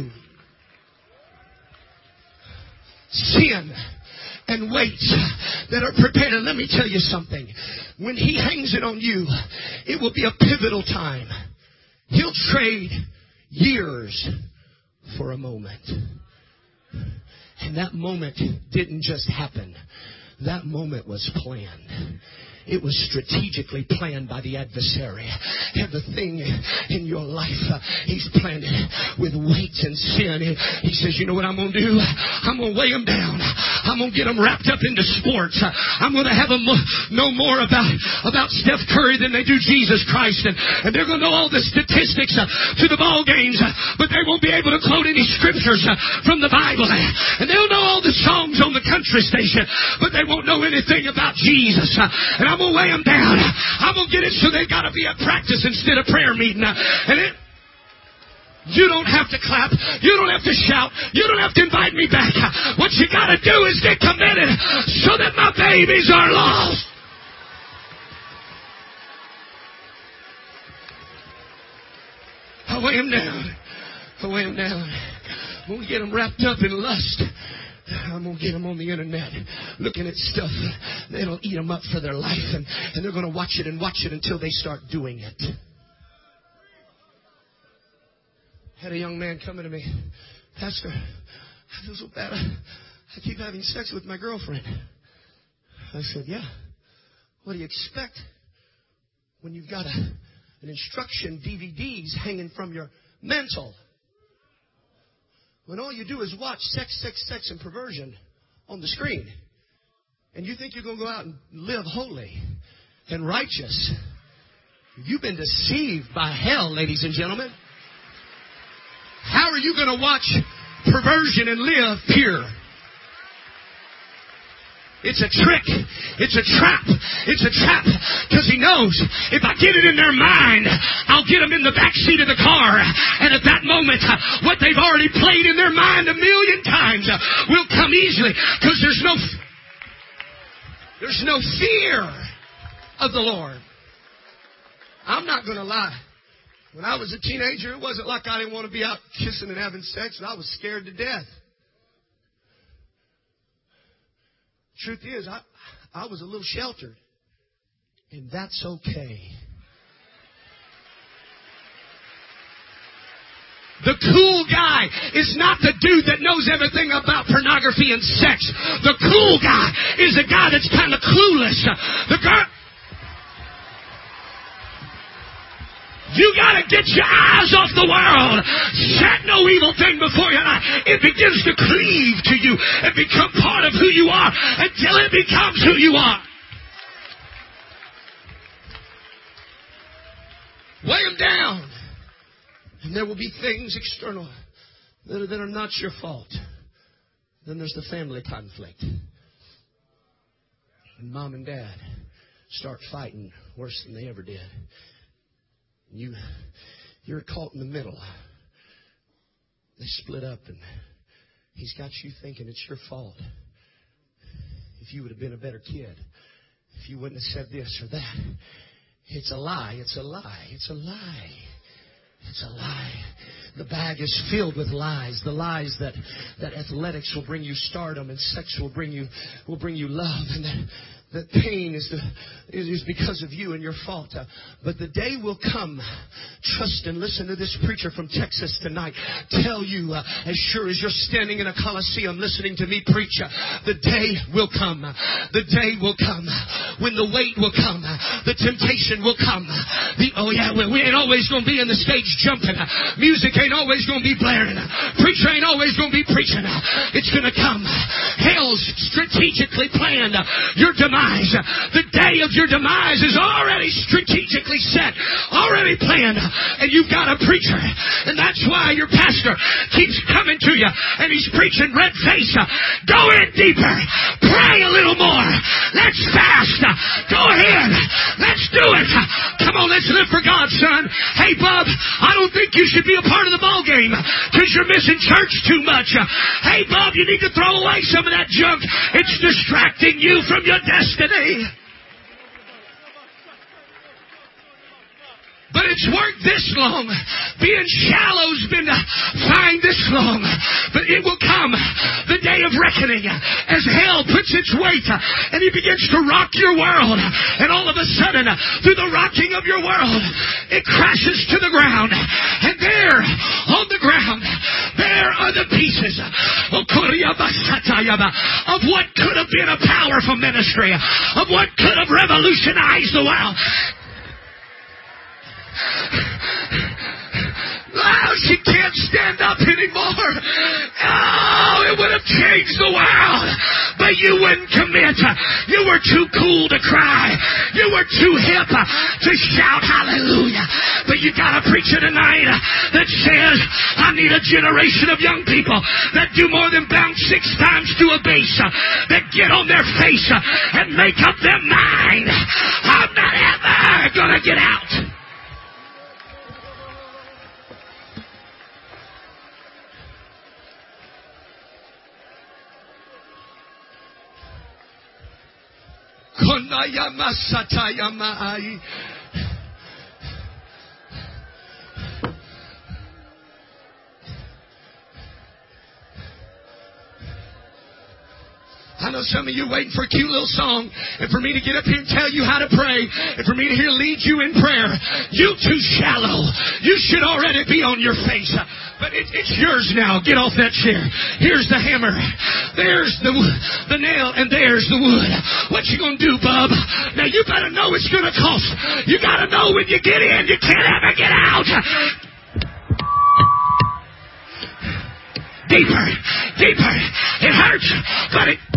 Sin and weights that are prepared. And let me tell you something. When he hangs it on you, it will be a pivotal time. He'll trade years for a moment. And that moment didn't just happen. That moment was planned. It was strategically planned by the adversary. Everything in your life, uh, he's planned it with weights and sin. He says, you know what I'm going to do? I'm going to weigh them down. I'm going to get them wrapped up into sports. Uh, I'm going to have them know more about, about Steph Curry than they do Jesus Christ. And, and they're going to know all the statistics uh, to the ball games, uh, but they won't be able to quote any scriptures uh, from the Bible. And they'll know all the songs on the country station, but they won't know anything about Jesus. Uh, and I'm I'm going to weigh them down. I'm going to get it so they got to be at practice instead of prayer meeting. And it, you don't have to clap. You don't have to shout. You don't have to invite me back. What you got to do is get committed so that my babies are lost. I weigh them down. I weigh them down. I'm going to get them wrapped up in lust. I'm going to get them on the internet looking at stuff that'll eat them up for their life. And, and they're going to watch it and watch it until they start doing it. I had a young man coming to me. Pastor, I feel so bad. I, I keep having sex with my girlfriend. I said, yeah. What do you expect when you've got a, an instruction D V Ds hanging from your mantle? When all you do is watch sex, sex, sex, and perversion on the screen. And you think you're going to go out and live holy and righteous. You've been deceived by hell, ladies and gentlemen. How are you going to watch perversion and live pure? It's a trick. It's a trap. It's a trap. Because he knows if I get it in their mind, I'll get them in the back seat of the car. And at that moment, what they've already played in their mind a million times will come easily. Because there's no, there's no fear of the Lord. I'm not going to lie. When I was a teenager, it wasn't like I didn't want to be out kissing and having sex, and I was scared to death. Truth is, I, I was a little sheltered. And that's okay. The cool guy is not the dude that knows everything about pornography and sex. The cool guy is a guy that's kind of clueless. The guy... You got to get your eyes off the world. Set no evil thing before your eye. It begins to cleave to you and become part of who you are until it becomes who you are. Weigh them down. And there will be things external that are, that are not your fault. Then there's the family conflict. And mom and dad start fighting worse than they ever did. You, you're caught in the middle. They split up and he's got you thinking it's your fault. If you would have been a better kid, if you wouldn't have said this or that. It's a lie. It's a lie. It's a lie. It's a lie. The bag is filled with lies. The lies that, that athletics will bring you stardom and sex will bring you, will bring you love. And that, that pain is, the, is because of you and your fault. Uh, but the day will come. Trust and listen to this preacher from Texas tonight tell you, uh, as sure as you're standing in a coliseum listening to me preach, uh, the day will come. The day will come when the weight will come. The temptation will come. The, oh yeah, we, we ain't always going to be in the stage jumping. Music ain't always going to be blaring. Preacher ain't always going to be preaching. It's going to come. Hell's strategically planned your demise. The day of your demise is already strategically set, already planned, and you've got a preacher. And that's why your pastor keeps coming to you, and he's preaching red face. Go in deeper. Pray a little more. Let's fast. Go ahead. Let's do it. Come on, let's live for God, son. Hey, Bob, I don't think you should be a part of the ball game because you're missing church too much. Hey, Bob, you need to throw away some of that junk. It's distracting you from your destiny. But it's worked this long. Being shallow's been fine this long. But it will come the day of reckoning as hell puts its weight and he begins to rock your world. And all of a sudden, through the rocking of your world, it crashes to the ground. And there, on the ground, there are the pieces of what could have been a powerful ministry, of what could have revolutionized the world. Oh, she can't stand up anymore. Oh, it would have changed the world. But you wouldn't commit. You were too cool to cry. You were too hip to shout hallelujah. But you got a preacher tonight that says, I need a generation of young people that do more than bounce six times to a bass, that get on their face and make up their mind. I'm not ever going to get out. Konayama satayama. I know some of you waiting for a cute little song and for me to get up here and tell you how to pray and for me to here lead you in prayer. You too shallow. You should already be on your face. But it, it's yours now. Get off that chair. Here's the hammer. There's the the nail and there's the wood. What you gonna do, bub? Now you better know it's gonna cost. You gotta know when you get in, you can't ever get out. Deeper, deeper. It hurts, but it...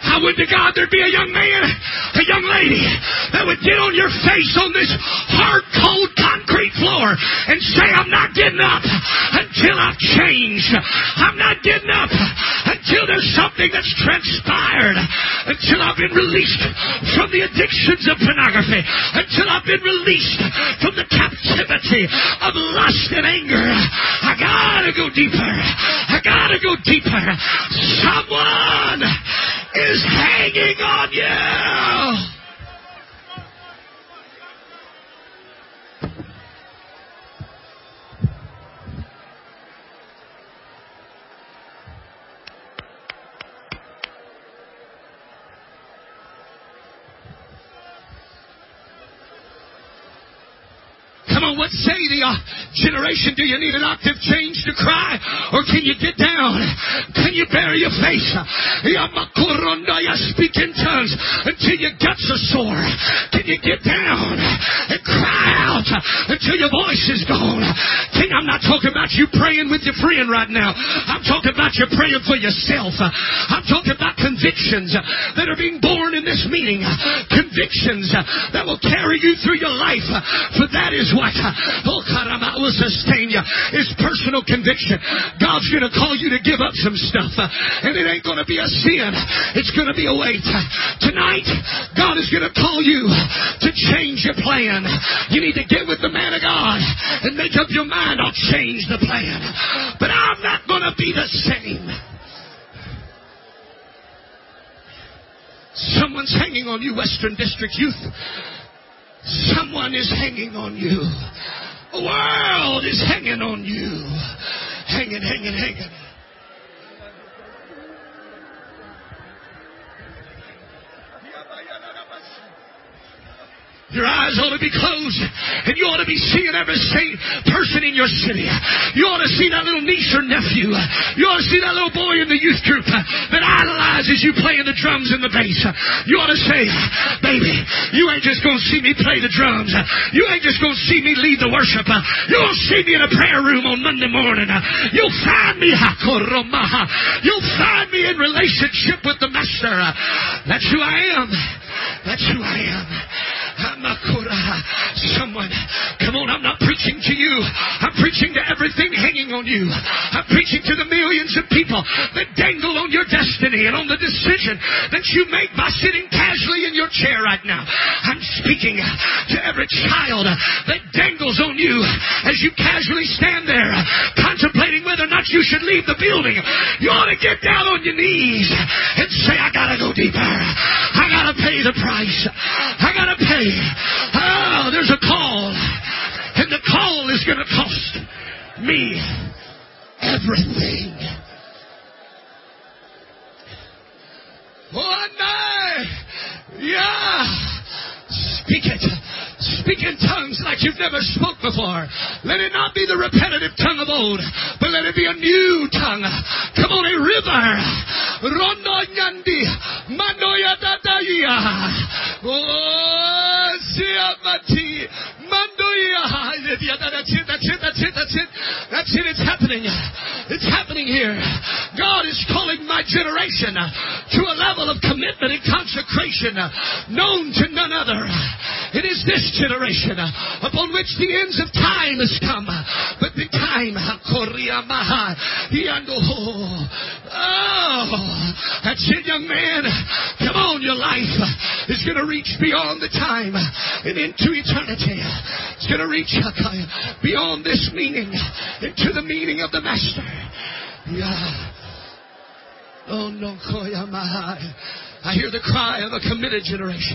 I would to God there'd be a young man, a young lady that would get on your face on this hard, cold concrete floor and say, I'm not getting up until I've changed. I'm not getting up until there's something that's transpired, until I've been released from the addictions of pornography, until I've been released from the captivity of lust and anger. I gotta go deeper. I gotta go deeper. Someone is hanging on you. Come on, what say the uh, generation? Do you need an octave change to cry? Or can you get down? Can you bury your face? You speak in tongues until your guts are sore. Can you get down and cry out until your voice is gone? King, I'm not talking about you praying with your friend right now. I'm talking about you praying for yourself. I'm talking about convictions that are being born in this meeting. Convictions that will carry you through your life. For that is what oh caramba will sustain you, is personal conviction. God's going to call you to give up some stuff, and it ain't going to be a sin. It's going to be a weight. Tonight, God is going to call you to change your plan. You need to get with the man of God and make up your mind. I'll change the plan, but I'm not going to be the same. Someone's hanging on you, Western District Youth. Someone is hanging on you. The world is hanging on you. Hanging, hanging, hanging. Your eyes ought to be closed, and you ought to be seeing every person in your city. You ought to see that little niece or nephew. You ought to see that little boy in the youth group that idolizes you playing the drums and the bass. You ought to say, baby, you ain't just going to see me play the drums. You ain't just going to see me lead the worship. You're going to see me in a prayer room on Monday morning. You'll find me, you'll find me in relationship with the Master. That's who I am. That's who I am. Someone, come on, I'm not preaching to you. I'm preaching to everything hanging on you. I'm preaching to the millions of people that dangle on your destiny and on the decision that you make by sitting casually in your chair right now. I'm speaking to every child that dangles on you as you casually stand there contemplating whether or not you should leave the building. You ought to get down on your knees and say, I gotta go deeper. I gotta pay the price. I gotta pay. Oh, there's a call. And the call is going to cost me everything. Oh, no. Yeah. Speak it. Speak in tongues like you've never spoke before. Let it not be the repetitive tongue of old, but let it be a new tongue. Come on, a river. Rondo Nyandi. Mandoya Dadaya. Oh, Siamati. Mandoya. That's it, that's it, that's it, that's it. That's it, it's happening. It's happening here. God is calling my generation to a level of commitment and consecration known to none other. It is this generation upon which the ends of time has come. But the time, oh, that's it, young man. Come on, your life is going to reach beyond the time and into eternity. It's going to reach beyond this meaning into the meaning of the Master. Yeah. Oh no, I hear the cry of a committed generation.